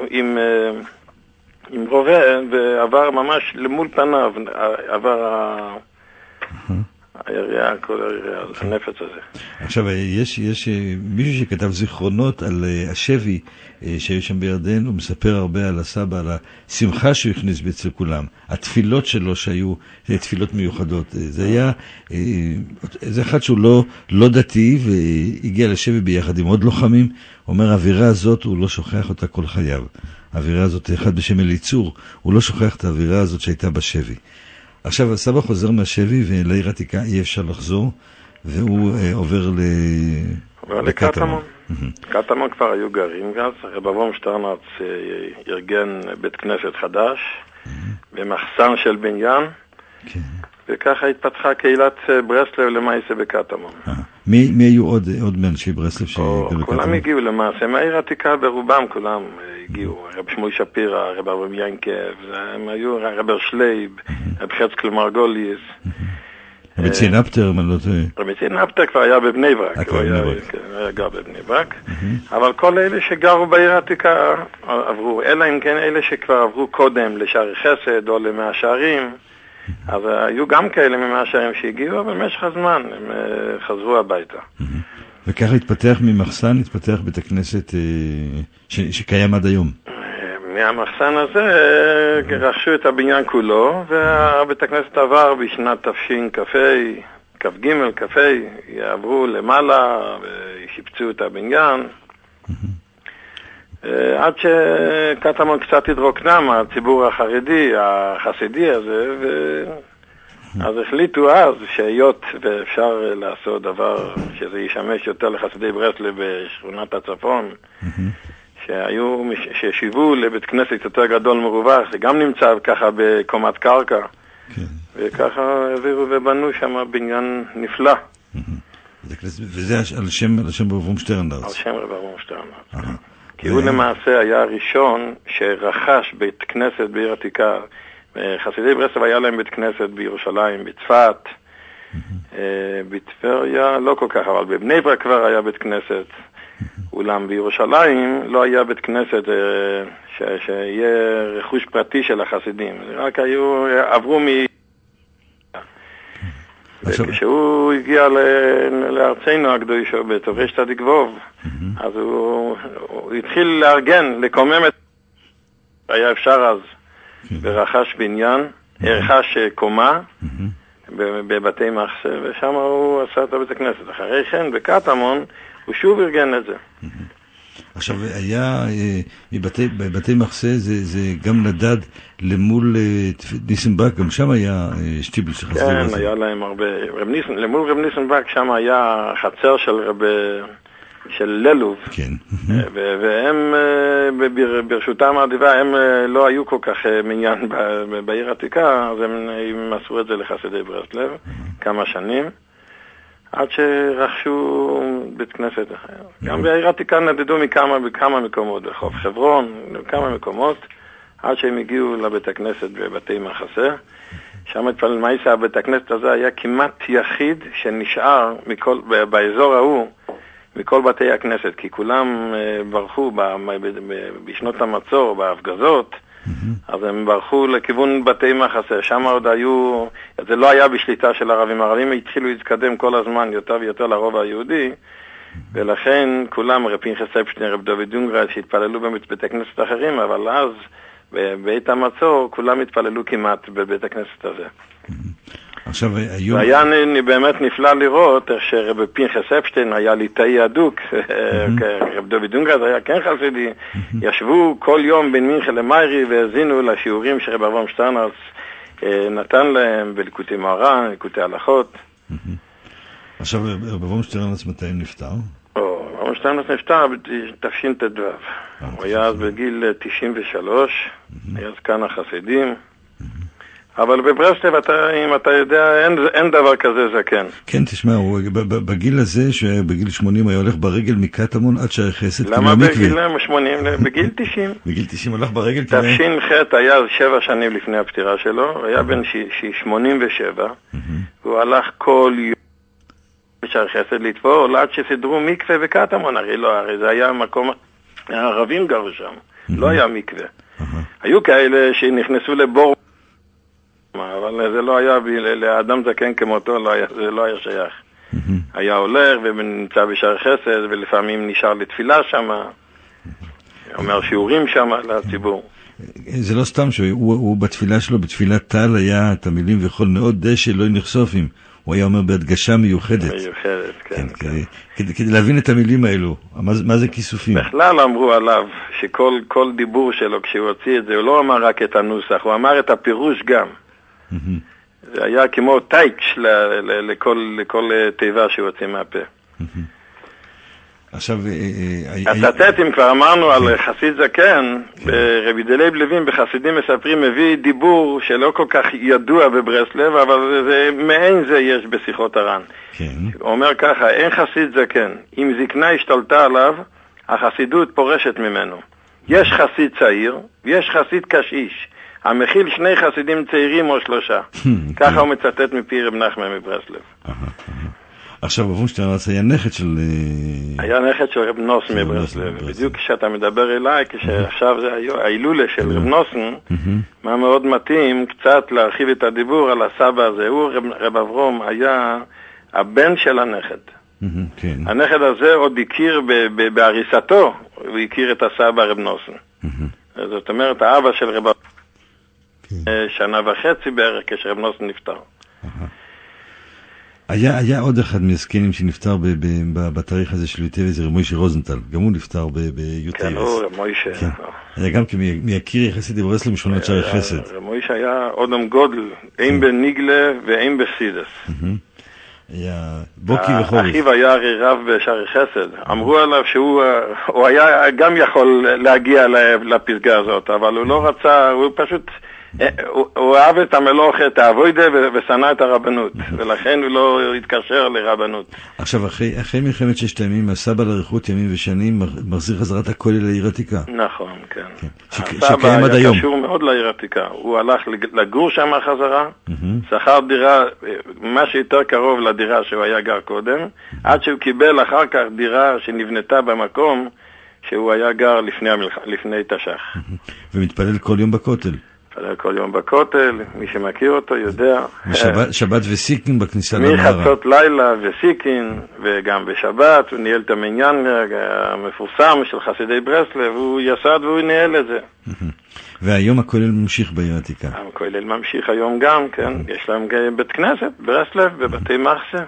S10: עם רובה, ועבר ממש למול פניו, עבר היריעה, כל היריעה, הנפץ הזה.
S2: עכשיו, יש מישהו שכתב זיכרונות על השבי שהיו שם בירדן, הוא מספר הרבה על הסבא, על השמחה שהוא הכניס אצל כולם, התפילות שלו שהיו תפילות מיוחדות. זה היה, זה אחד שהוא לא דתי והגיע לשבי ביחד עם עוד לוחמים, אומר, האווירה הזאת הוא לא שוכח אותה כל חייו. האווירה הזאת, אחד בשם אליצור, הוא לא שוכח את האווירה הזאת שהייתה בשבי. עכשיו, הסבא חוזר מהשבי, ולעיר העתיקה אי אפשר לחזור, והוא עובר
S10: לקטמון. קטמון כבר היו גרים, רב אברום שטרנהרץ ארגן בית כנסת חדש, במחסן של בניין, וככה התפתחה קהילת ברסלב למעשה בקטמון.
S2: מי היו עוד מאנשי ברסלב שהגיעו לקטמון?
S10: כולם הגיעו למעשה, מהעיר העתיקה ברובם כולם הגיעו, רב שמואל שפירא, רב אברהם ינקב, הם היו רב הרשלייב, רב חזקאל מרגוליס.
S2: רבי ציון אפטר, מה לא טועה?
S10: רבי ציון אפטר כבר היה בבני ברק, הוא היה גר בבני ברק, אבל כל אלה שגרו בעיר העתיקה עברו, אלא אם כן אלה שכבר עברו קודם לשערי חסד או למאה שערים, אז היו גם כאלה ממאה שערים שהגיעו, אבל במשך הזמן הם חזרו הביתה.
S2: וככה התפתח ממחסן, התפתח בית הכנסת שקיים עד היום.
S10: מהמחסן הזה רכשו את הבניין כולו, ובית הכנסת עבר בשנת כ"ג, יעברו למעלה ושיפצו את הבניין, עד שקטמון קצת התרוקנה מהציבור החרדי, החסידי הזה, אז החליטו אז שהיות ואפשר לעשות דבר שזה ישמש יותר לחסידי ברסלב בשכונת הצפון, שישיבו לבית כנסת יותר גדול מרווח, זה גם נמצא ככה בקומת קרקע, וככה העבירו ובנו שם בניין נפלא.
S2: וזה על שם רב אברום שטרנהרץ?
S10: על שם רב אברום שטרנהרץ. כי הוא למעשה היה הראשון שרכש בית כנסת בעיר עתיקה. חסידי ברסלב היה להם בית כנסת בירושלים, בצפת, בטבריה, לא כל כך, אבל בבני ברק כבר היה בית כנסת. אולם בירושלים לא היה בית כנסת שיהיה רכוש פרטי של החסידים. רק עברו וכשהוא הגיע לארצנו הקדושה בתורש צדיק ווב, אז הוא התחיל לארגן, לקומם את... היה אפשר אז ברכש בניין, ערכש קומה בבתי מחסה, ושם הוא עשה את בית הכנסת. אחרי כן בקטמון הוא שוב ארגן את זה.
S2: עכשיו, היה בבתי מחסה, זה גם נדד למול ניסנבק, גם שם היה שטיבל של חסידי ברסלב.
S10: כן, היה להם הרבה. למול רב ניסנבק שם היה חצר של ללוב. כן. והם, ברשותם האדיבה, הם לא היו כל כך מעניין בעיר העתיקה, אז הם מסרו את זה לחסידי ברסלב כמה שנים. עד שרכשו בית כנסת אחר. גם בעיר העתיקה נדדו מכמה מקומות, בחוף חברון, כמה מקומות, עד שהם הגיעו לבית הכנסת בבתי מחסה. שם התפלל מייסה, הבית הכנסת הזה היה כמעט יחיד שנשאר באזור ההוא, מכל בתי הכנסת, כי כולם ברחו בשנות המצור, בהפגזות, אז הם ברחו לכיוון בתי מחסה, שם עוד היו, זה לא היה בשליטה של ערבים, הערבים התחילו להתקדם כל הזמן יותר ויותר לרוב היהודי, ולכן כולם, רב פנחס אפשטיין, רב דוד אונגרייט, שהתפללו בבית הכנסת אחרים, אבל אז בעת המצור כולם התפללו כמעט בבית הכנסת הזה.
S2: עכשיו, היום...
S10: היה באמת נפלא לראות איך שרב פנחס אפשטיין היה ליטאי הדוק, רב דוד אונגרייט היה כן חסידי, ישבו כל יום בין מינכן למיירי והזינו לשיעורים שרב אברהם שטרנהץ נתן להם בליקוטי מוהר"ן, ליקוטי הלכות.
S2: עכשיו, רב אברהם שטרנהץ מתי נפטר?
S10: רב אברהם שטרנהץ נפטר בתשט"ו. הוא היה אז בגיל 93, היה זקן החסידים. אבל בברסלב, אם אתה יודע, אין דבר כזה זקן.
S2: כן, תשמע, בגיל הזה, שבגיל 80 היה הולך ברגל מקטמון עד שערי חסד.
S10: למה בגיל 80? בגיל 90.
S2: בגיל 90 הולך ברגל.
S10: תש"ח היה 7 שנים לפני הפטירה שלו, היה בן 87, והוא הלך כל יום בשערי חסד לתפור, עד שסדרו מקווה בקטמון, הרי זה היה מקום, הערבים גרו שם, לא היה מקווה. היו כאלה שנכנסו לבור, אבל זה לא היה, לאדם זקן כמותו, זה לא היה שייך. היה הולך ונמצא בשער חסד, ולפעמים נשאר לתפילה שם, אומר שיעורים שם לציבור.
S2: זה לא סתם שהוא בתפילה שלו, בתפילת טל היה את המילים וכל מאוד דשא לא נחשופים. הוא היה אומר בהדגשה מיוחדת.
S10: מיוחדת, כן.
S2: כדי להבין את המילים האלו, מה זה כיסופים?
S10: בכלל אמרו עליו שכל דיבור שלו, כשהוא הוציא את זה, הוא לא אמר רק את הנוסח, הוא אמר את הפירוש גם. זה היה כמו טייץ' לכל תיבה שהוציא מהפה.
S2: עכשיו...
S10: הצטטים כבר אמרנו על חסיד זקן, רבי דלייב לוין בחסידים מספרים מביא דיבור שלא כל כך ידוע בברסלב, אבל מעין זה יש בשיחות הר"ן. הוא אומר ככה, אין חסיד זקן, אם זקנה השתלטה עליו, החסידות פורשת ממנו. יש חסיד צעיר ויש חסיד קשיש, המכיל 2 חסידים צעירים או 3. ככה הוא מצטט מפי רב נחמן מברסלב.
S2: עכשיו, אברהם שטרנהץ היה נכד של...
S10: היה נכד של רב נוסן מברסלב. בדיוק כשאתה מדבר אליי, כשעכשיו זה ההילולה של רב נוסן, מה מאוד מתאים קצת להרחיב את הדיבור על הסבא הזה. הוא, רב אברהם, היה הבן של הנכד. הנכד הזה עוד הכיר בהריסתו, הוא הכיר את הסבא רב נוסן. זאת אומרת, האבא של רב אברהם, 1.5 שנה בערך כשרב נוסן נפטר.
S2: היה עוד אחד מהזקנים שנפטר בתאריך הזה של יוטבס, זה רב מוישה רוזנטל, גם הוא נפטר ביוטבס.
S10: כן, הוא רב מוישה.
S2: היה גם מהכיר יחסית דברסלב משכונת שערי חסד.
S10: רב מוישה היה אודם גודל, אין בניגלה ואין בסידס.
S2: היה בוקי וחורף.
S10: אחיו היה הרי רב בשערי חסד. אמרו עליו שהוא היה גם יכול להגיע לפסגה הזאת, אבל הוא לא רצה, הוא פשוט הוא אהב את המלוכת, האבוידה, ושנא את הרבנות, ולכן הוא לא התקשר לרבנות.
S2: עכשיו, אחרי מלחמת ששת הימים, הסבא לאריכות ימים ושנים מחזיר חזרת הכולל לעיר עתיקה.
S10: נכון, כן.
S2: הסבא היה
S10: קשור מאוד לעיר עתיקה. הוא הלך לגור שם חזרה, שכר דירה, מה שיותר קרוב לדירה שהוא היה גר קודם, עד שהוא קיבל אחר כך דירה שנבנתה במקום שהוא היה גר לפני תש"ח.
S2: ומתפלל כל יום בכותל.
S10: מתפלל כל יום בכותל, מי שמכיר אותו יודע.
S2: שבת וסיקין בכניסה למערה.
S10: מחצות לילה וסיקין, וגם בשבת, הוא ניהל את המניין המפורסם של חסידי ברסלב, הוא יסד והוא ניהל את זה.
S2: והיום הכולל ממשיך בעיר העתיקה.
S10: הכולל ממשיך היום גם, כן. יש להם בית כנסת, ברסלב, בבתי מחסה.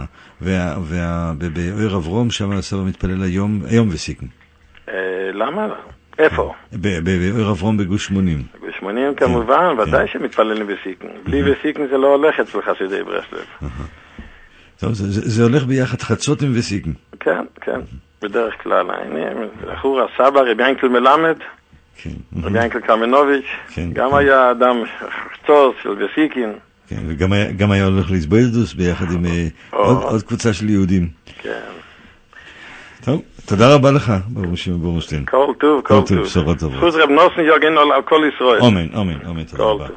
S2: ובעיר אברום, שם הסבא מתפלל היום וסיקין.
S10: למה? איפה?
S2: בעיר אברום בגוש 80.
S10: בגוש 80 כמובן, ודאי שמתפללים בסיקין. בלי בסיקין זה לא הולך אצל חסידי ברסלב.
S2: טוב, זה הולך ביחד חצות עם וסיקין.
S10: כן, כן, בדרך כלל. אחור הסבא, רבי ינקל מלמד, רבי ינקל קרמנוביץ', גם היה אדם חצות של בסיקין.
S2: כן, וגם היה הולך לסבוידוס ביחד עם עוד קבוצה של יהודים.
S10: כן.
S2: טוב, תודה רבה לך, ברושי בורשטיין.
S10: כל טוב, כל טוב.
S2: בשורות טובות.
S10: חוץ רב נוסני יגן על כל ישראל.
S2: אמן, אמן, אמן, תודה רבה.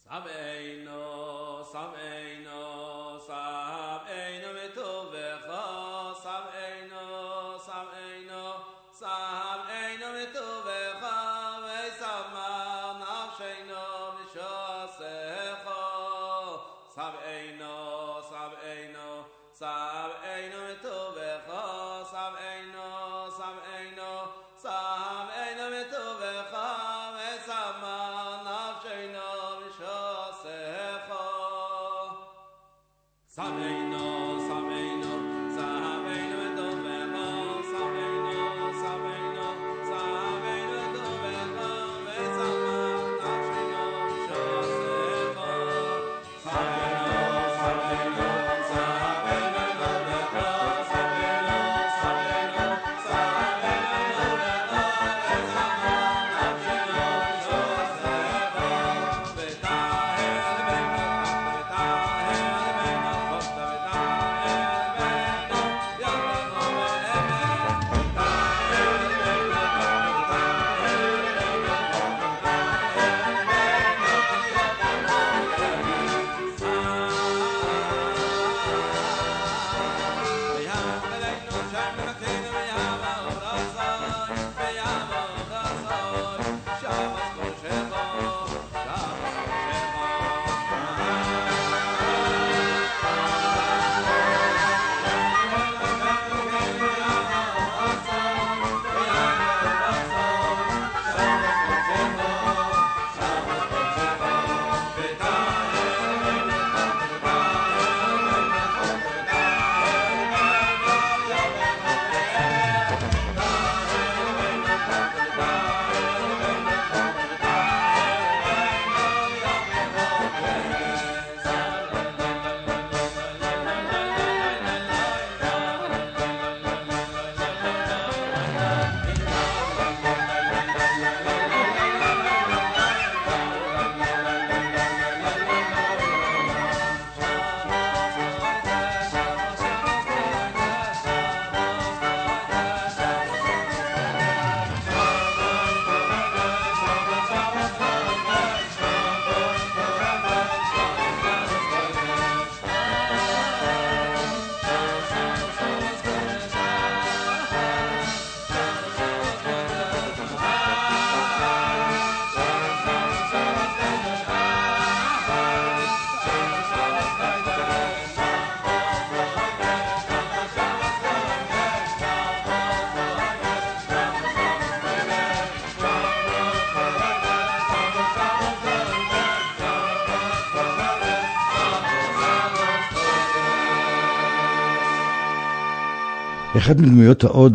S2: אחד מדמויות העוד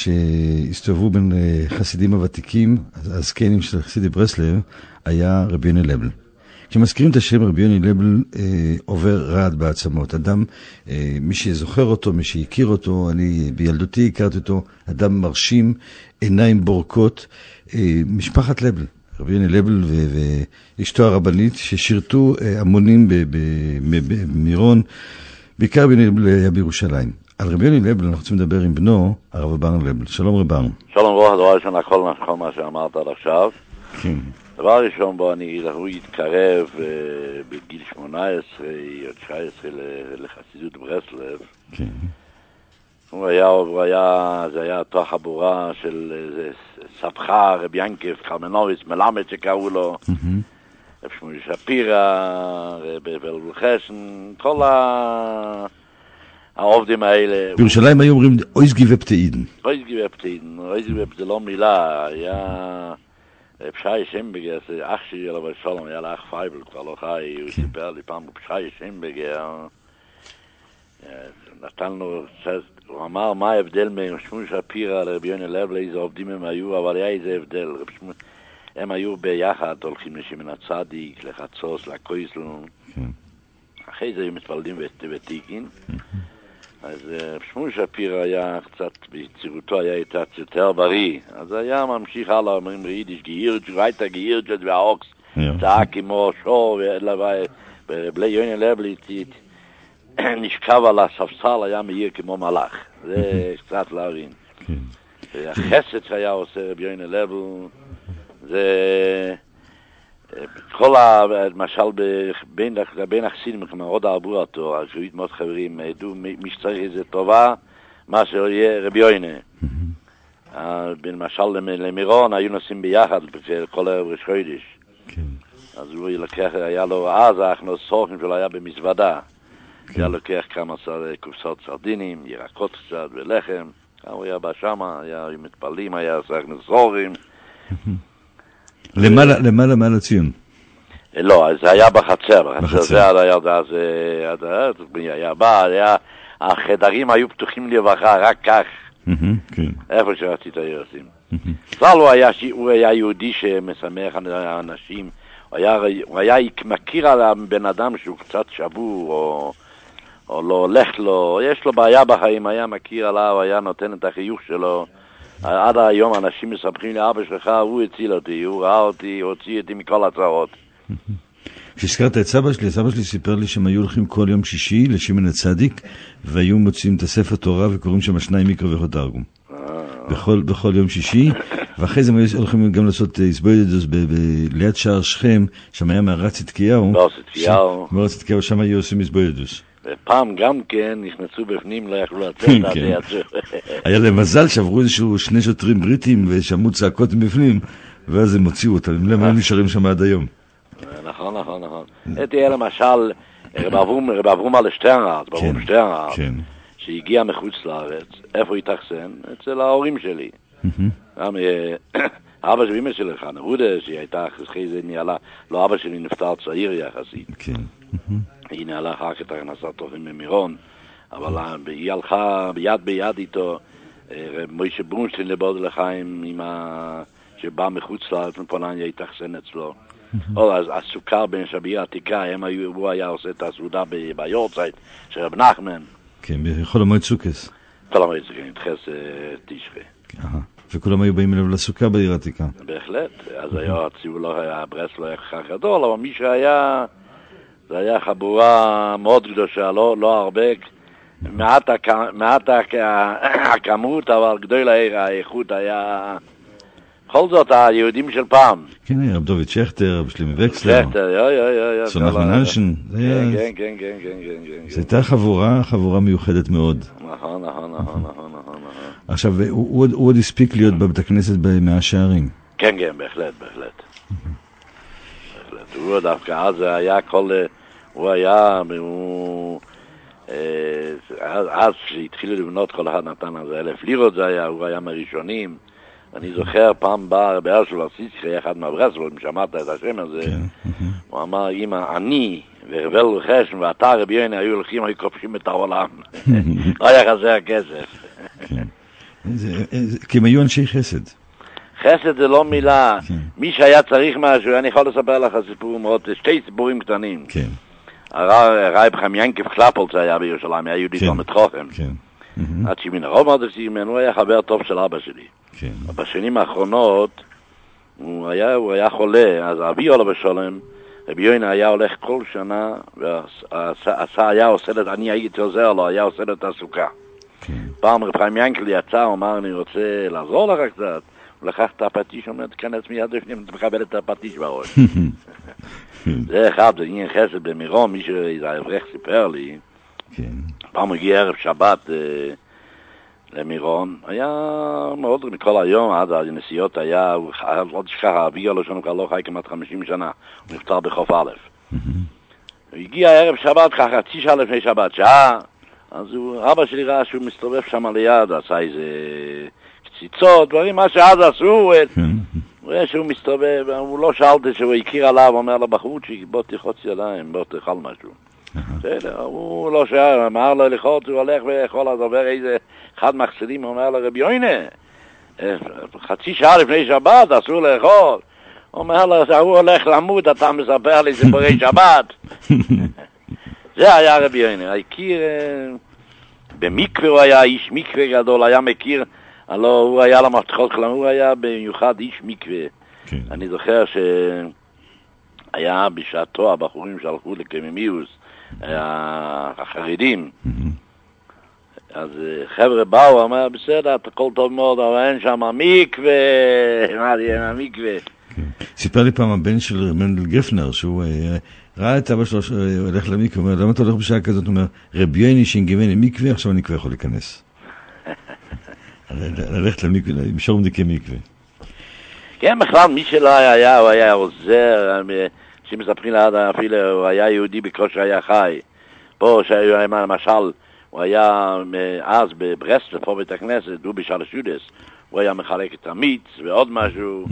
S2: שהסתובבו בין חסידים הוותיקים, הזקנים של חסידי ברסלב, היה רבי יוני לייבל. כשמזכירים את השם רבי יוני לייבל, עובר רעד בעצמות. אדם, מי שזוכר אותו, מי שהכיר אותו, אני בילדותי הכרתי אותו, אדם מרשים, עיניים בורקות, משפחת לייבל. רבי יוני לייבל ואשתו הרבנית, ששירתו המונים במירון, בעיקר רבי יוני לייבל היה בירושלים. על רבי יוני לייבל אנחנו רוצים לדבר עם בנו, הרב אברהם לייבל. שלום רב אברהם.
S11: שלום רוח, דבר ראשון, כל מה שאמרת עד עכשיו.
S2: כן.
S11: דבר ראשון בו הוא התקרב בגיל 18 או 19 לחסידות ברסלב.
S2: כן.
S11: זה היה אותה חבורה של סבחה, רבי ינקף, קרמנוביץ, מלמד שקראו לו, רב שמואל שפירא, רבי ולחשן, כל העובדים האלה.
S2: בירושלים היו אומרים אויזגי ופתאידן.
S11: אויזגי ופתאידן, זה לא מילה, היה פשעי שמבגר, זה אח שלי עליו שלום, היה לאח פייבל, כבר לא חי, הוא סיפר לי פעם, פשעי שמבגר, נתנו, הוא אמר מה ההבדל מרב שמואל שפירא לרבי יוני לייבל, איזה עובדים הם היו, אבל היה איזה הבדל, הם היו ביחד, הולכים לשמן הצדיק, לחצוס, לקויסלון, אחרי זה היו מתפלדים ותיקין, אז רב שמואל שפירא היה קצת, ביצירותו היה יותר בריא, אז היה ממשיך הלאה, אומרים ביידיש, גיירצ'ט, weiter גיירצ'ט והאוקס, צעק כמו שור, ובלי יוני לייבל נשכב על הספסל, היה מהיר כמו מלאך. זה קצת להבין. החסד שהיה עושה רבי יוני לייבל, זה כל למשל בין החסידים, כמו עוד ארבו אותו, אז הוא יתמוד חברים, ידעו מי שצריך איזה טובה, מה שיהיה רבי יוני. למשל למירון היו נוסעים ביחד, כל ערב ראש חודש. אז הוא לקח, היה לו אז, אנחנו סורכים שלו היה במזוודה. היה לוקח כמה קופסאות סרדינים, ירקות קצת ולחם, הוא היה בא שמה, היה מתפלים, היה סרק נסורים.
S2: למעלה מעל הציון?
S11: לא, זה היה בחצר, זה היה בא, החדרים היו פתוחים לרווחה, רק כך, איפה שרצית היועצים. בכלל הוא היה יהודי שמשמח אנשים, הוא היה מכיר על הבן אדם שהוא קצת שבור, או לא הולך לו, יש לו בעיה בחיים, היה מכיר עליו, היה נותן את החיוך שלו. עד היום אנשים מספרים לי, אבא שלך, הוא הציל אותי, הוא ראה אותי, הוא הוציא אותי מכל הצרות.
S2: כשהזכרת את סבא שלי סיפר לי שהם היו הולכים כל יום שישי לשמן הצדיק, והיו מוצאים את הספר תורה וקוראים שם 2 מיקרו וחותרגום. בכל יום שישי, ואחרי זה הם הולכים גם לעשות הסבוידדוס ליד שער שכם, שם היה מערת צדקיהו. מערת צדקיהו, שם היו עושים הסבוידדוס.
S11: ופעם גם כן נכנסו בפנים, לא יכלו לצאת עד יצאו.
S2: היה להם מזל שעברו איזשהו 2 שוטרים בריטים ושמעו צעקות מבפנים, ואז הם הוציאו אותם, הם נשארים שם עד היום.
S11: נכון. תהיה למשל רב אברום על שטרנרד, שהגיע מחוץ לארץ, איפה התאכסן? אצל ההורים שלי. גם אבא שלי אמא שלי, חנה הודה, שהיא הייתה אחרי זה ניהלה, לא אבא שלי נפטר צעיר יחסית. היא ניהלה אחר כך הכנסת טובים ממירון, אבל היא הלכה ביד ביד איתו, מוישה ברונשטיין לבוד לחיים, שבא מחוץ לארץ מפולניה התאכסן אצלו. אז הסוכר בין שביה עתיקה, הוא היה עושה את הסעודה ביורצייט של רב נחמן.
S2: כן, בכל המועד סוכס.
S11: כל המועד סוכס, נתחס תשרי.
S2: וכולם היו באים אליו לסוכה בעיר עתיקה.
S11: בהחלט, אז היה הציבור לא היה, ברסלב לא היה כך גדול, אבל מי שהיה, זה היה חבורה מאוד קדושה, לא הרבה, מעט הכמות, אבל גדול האיכות היה... בכל זאת, היהודים של פעם.
S2: כן, רב דוד שכטר, רב שלימי וקסלר.
S11: שכטר,
S2: סון נחמן אנשן.
S11: כן.
S2: זו הייתה חבורה מיוחדת מאוד.
S11: נכון.
S2: עכשיו, הוא עוד הספיק להיות בבית הכנסת במאה שערים.
S11: כן, בהחלט. הוא דווקא, אז היה הוא היה, אז כשהתחילו לבנות כל אחד נתן על זה 1,000 לירות זה היה, הוא היה מהראשונים. אני זוכר פעם בא באר של ארסיצקי, היה אחד מהברסלב, שמעת את השם הזה, הוא אמר, אמא, אני ורבל וחשן ואתה רבי יוני היו הולכים, היו כובשים את העולם. לא היה חסר כסף.
S2: כי הם היו אנשי חסד.
S11: חסד זה לא מילה. מי שהיה צריך משהו, אני יכול לספר לך סיפור מאוד, 2 סיפורים קטנים. הרב חיים ינקף קלפולץ היה בירושלים, היה יהודי תלמיד חכם. עד שמן הרוב מרדכי ממנו, הוא היה חבר טוב של אבא שלי. בשנים האחרונות הוא היה חולה, אז אבי עליו השלום, רבי יוינה היה הולך כל שנה, היה עושה לו, אני הייתי עוזר לו, היה עושה לו תעסוקה. פעם רב חיים ינקל יצא, הוא אמר, אני רוצה לעזור לך קצת. הוא לקח את הפטיש, הוא אומר, תכנס מיד לפנים, אתה מקבל את הפטיש בראש. זה אחד, זה עניין חסד במירון, מי שהאברך סיפר לי, פעם הגיע ערב שבת למירון, היה מאוד מכל היום, עד הנסיעות היה, עוד שכח, אבי לו שלנו כבר לא חי כמעט 50 שנה, הוא נפטר בחוף א'. הוא הגיע ערב שבת, ככה חצי שעה לפני שבת, שעה, אז אבא שלי ראה שהוא מסתובב שם ליד, עשה איזה קציצות, דברים, מה שאז עשו, הוא ראה שהוא מסתובב, הוא לא שאלתי שהוא הכיר עליו, הוא אומר לבחורצ'יק, בוא תחוץ ידיים, בוא תאכל משהו. בסדר, הוא לא שאל, אמר לו לחוץ, הוא הולך ויכול, אז עובר איזה אחד מחסידים, הוא אומר לו, רבי יוינה, חצי שעה לפני שבת, אסור לאכול. הוא אומר לו, הוא הולך למות, אתה מספר לי סיפורי שבת. זה היה רבי יוינה, הכיר, במקווה הוא היה איש מקווה גדול, היה מכיר, הלוא הוא היה למפתחות כלום, הוא היה במיוחד איש מקווה. אני זוכר שהיה בשעתו הבחורים שהלכו לקמימיוס, החרדים, אז חבר'ה באו, אמר, בסדר, אתה כל טוב מאוד, אבל אין שם מקווה, מה זה, המקווה.
S2: סיפר לי פעם הבן של מנדל גפנר, שהוא ראה את אבא שלו שהולך למקווה, הוא אומר, למה אתה הולך בשעה כזאת? הוא אומר, רבי יויני שינגבני מקווה, עכשיו אני כבר יכול להיכנס. ללכת למקווה, למשור מדיקי מקווה.
S11: כן, בכלל, מי שלא היה, הוא היה עוזר, שמספרים לעד, אפילו הוא היה יהודי בקושי היה חי. פה, למשל, הוא היה אז בברסלב, פה בית הכנסת, הוא בשלוש יודס, הוא היה מחלק את המיץ ועוד משהו,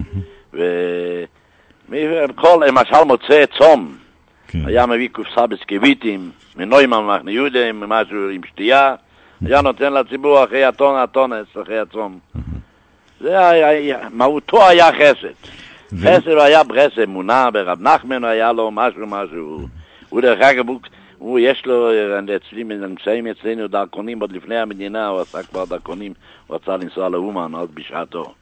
S11: וכל, למשל, מוצא צום, היה מביא קופסה בסקוויטים, מנוימן מחנה יהודה, משהו עם שתייה, היה נותן לציבור אחרי הטונס, אחרי הצום. זה היה, מהותו היה חסד. חסד היה ברסלב, אמונה, ברב נחמן היה לו משהו. הוא דרך אגב, יש לו, נמצאים אצלנו דרכונים, עוד לפני המדינה, הוא עשה כבר דרכונים, הוא רצה לנסוע לאומן, עוד בשעתו.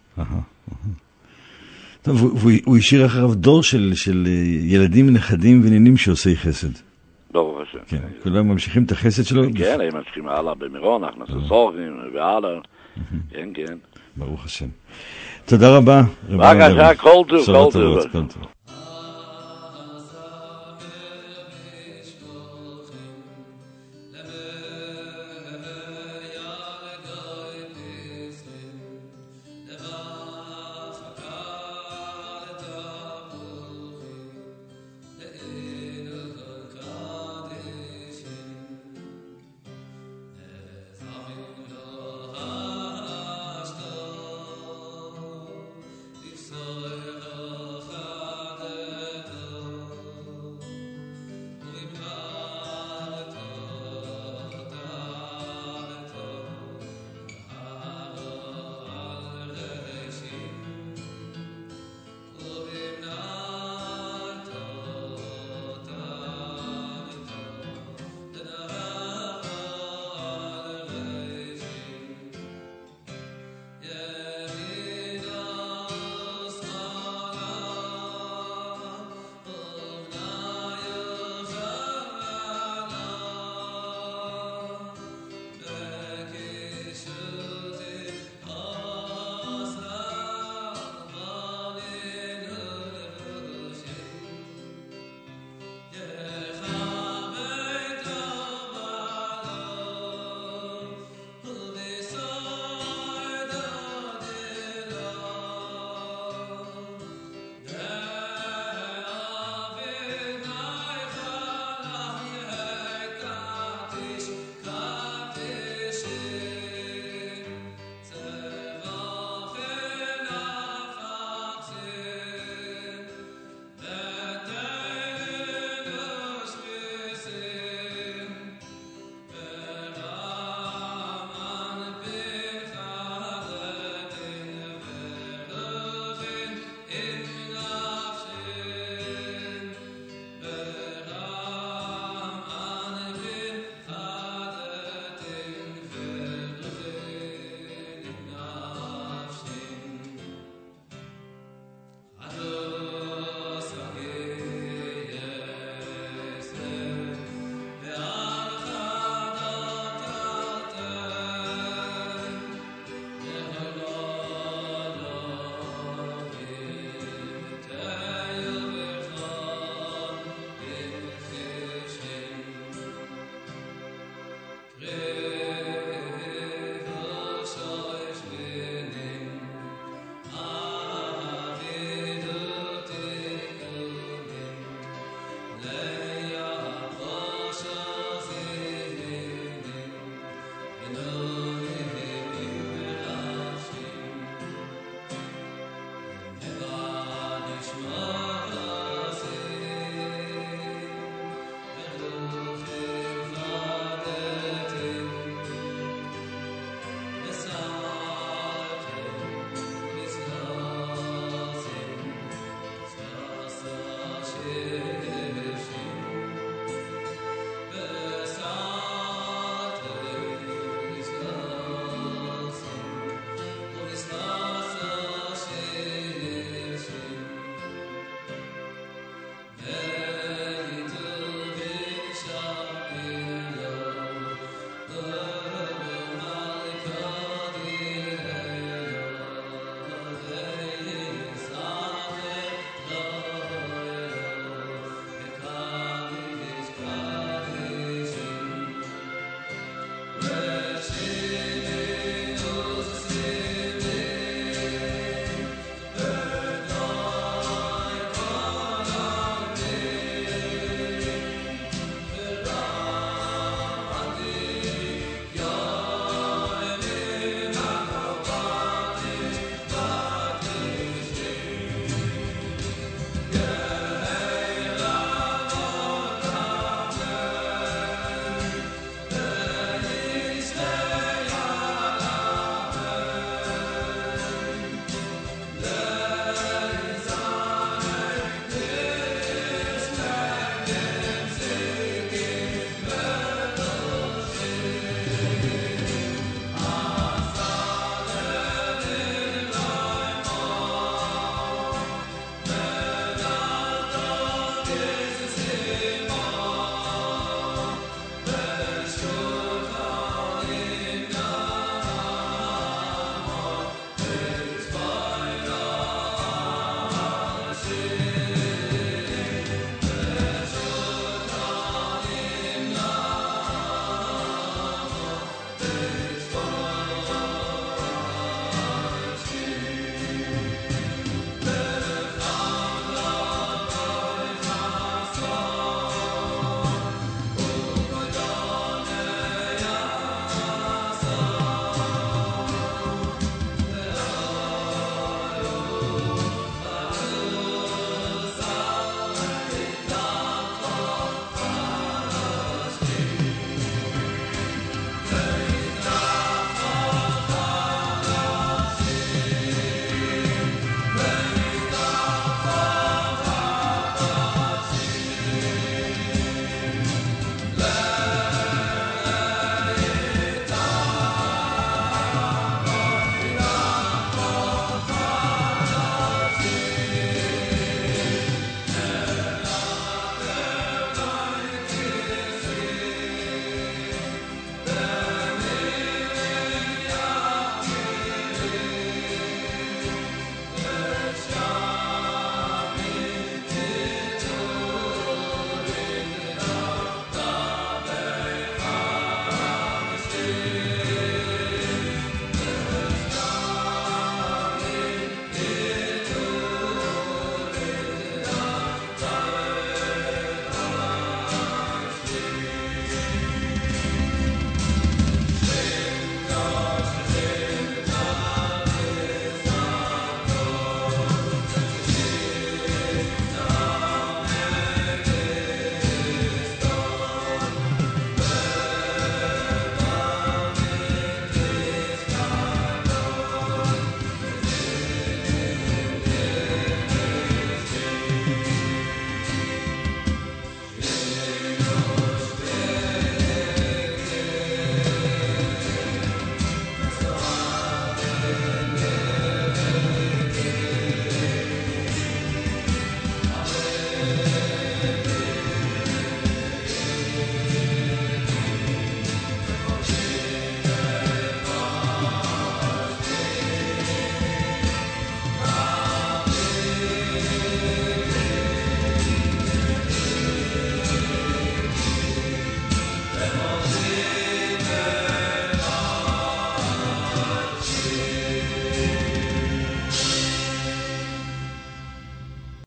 S2: טוב, הוא השאיר אחריו דור של ילדים, נכדים ונינים שעושי חסד.
S11: ברוך השם.
S2: כן, כולם ממשיכים את החסד שלו?
S11: כן, הם ממשיכים הלאה במירון, אנחנו סורכים והלאה. כן, כן.
S2: ברוך השם. תודה רבה.
S11: בבקשה, כל טוב.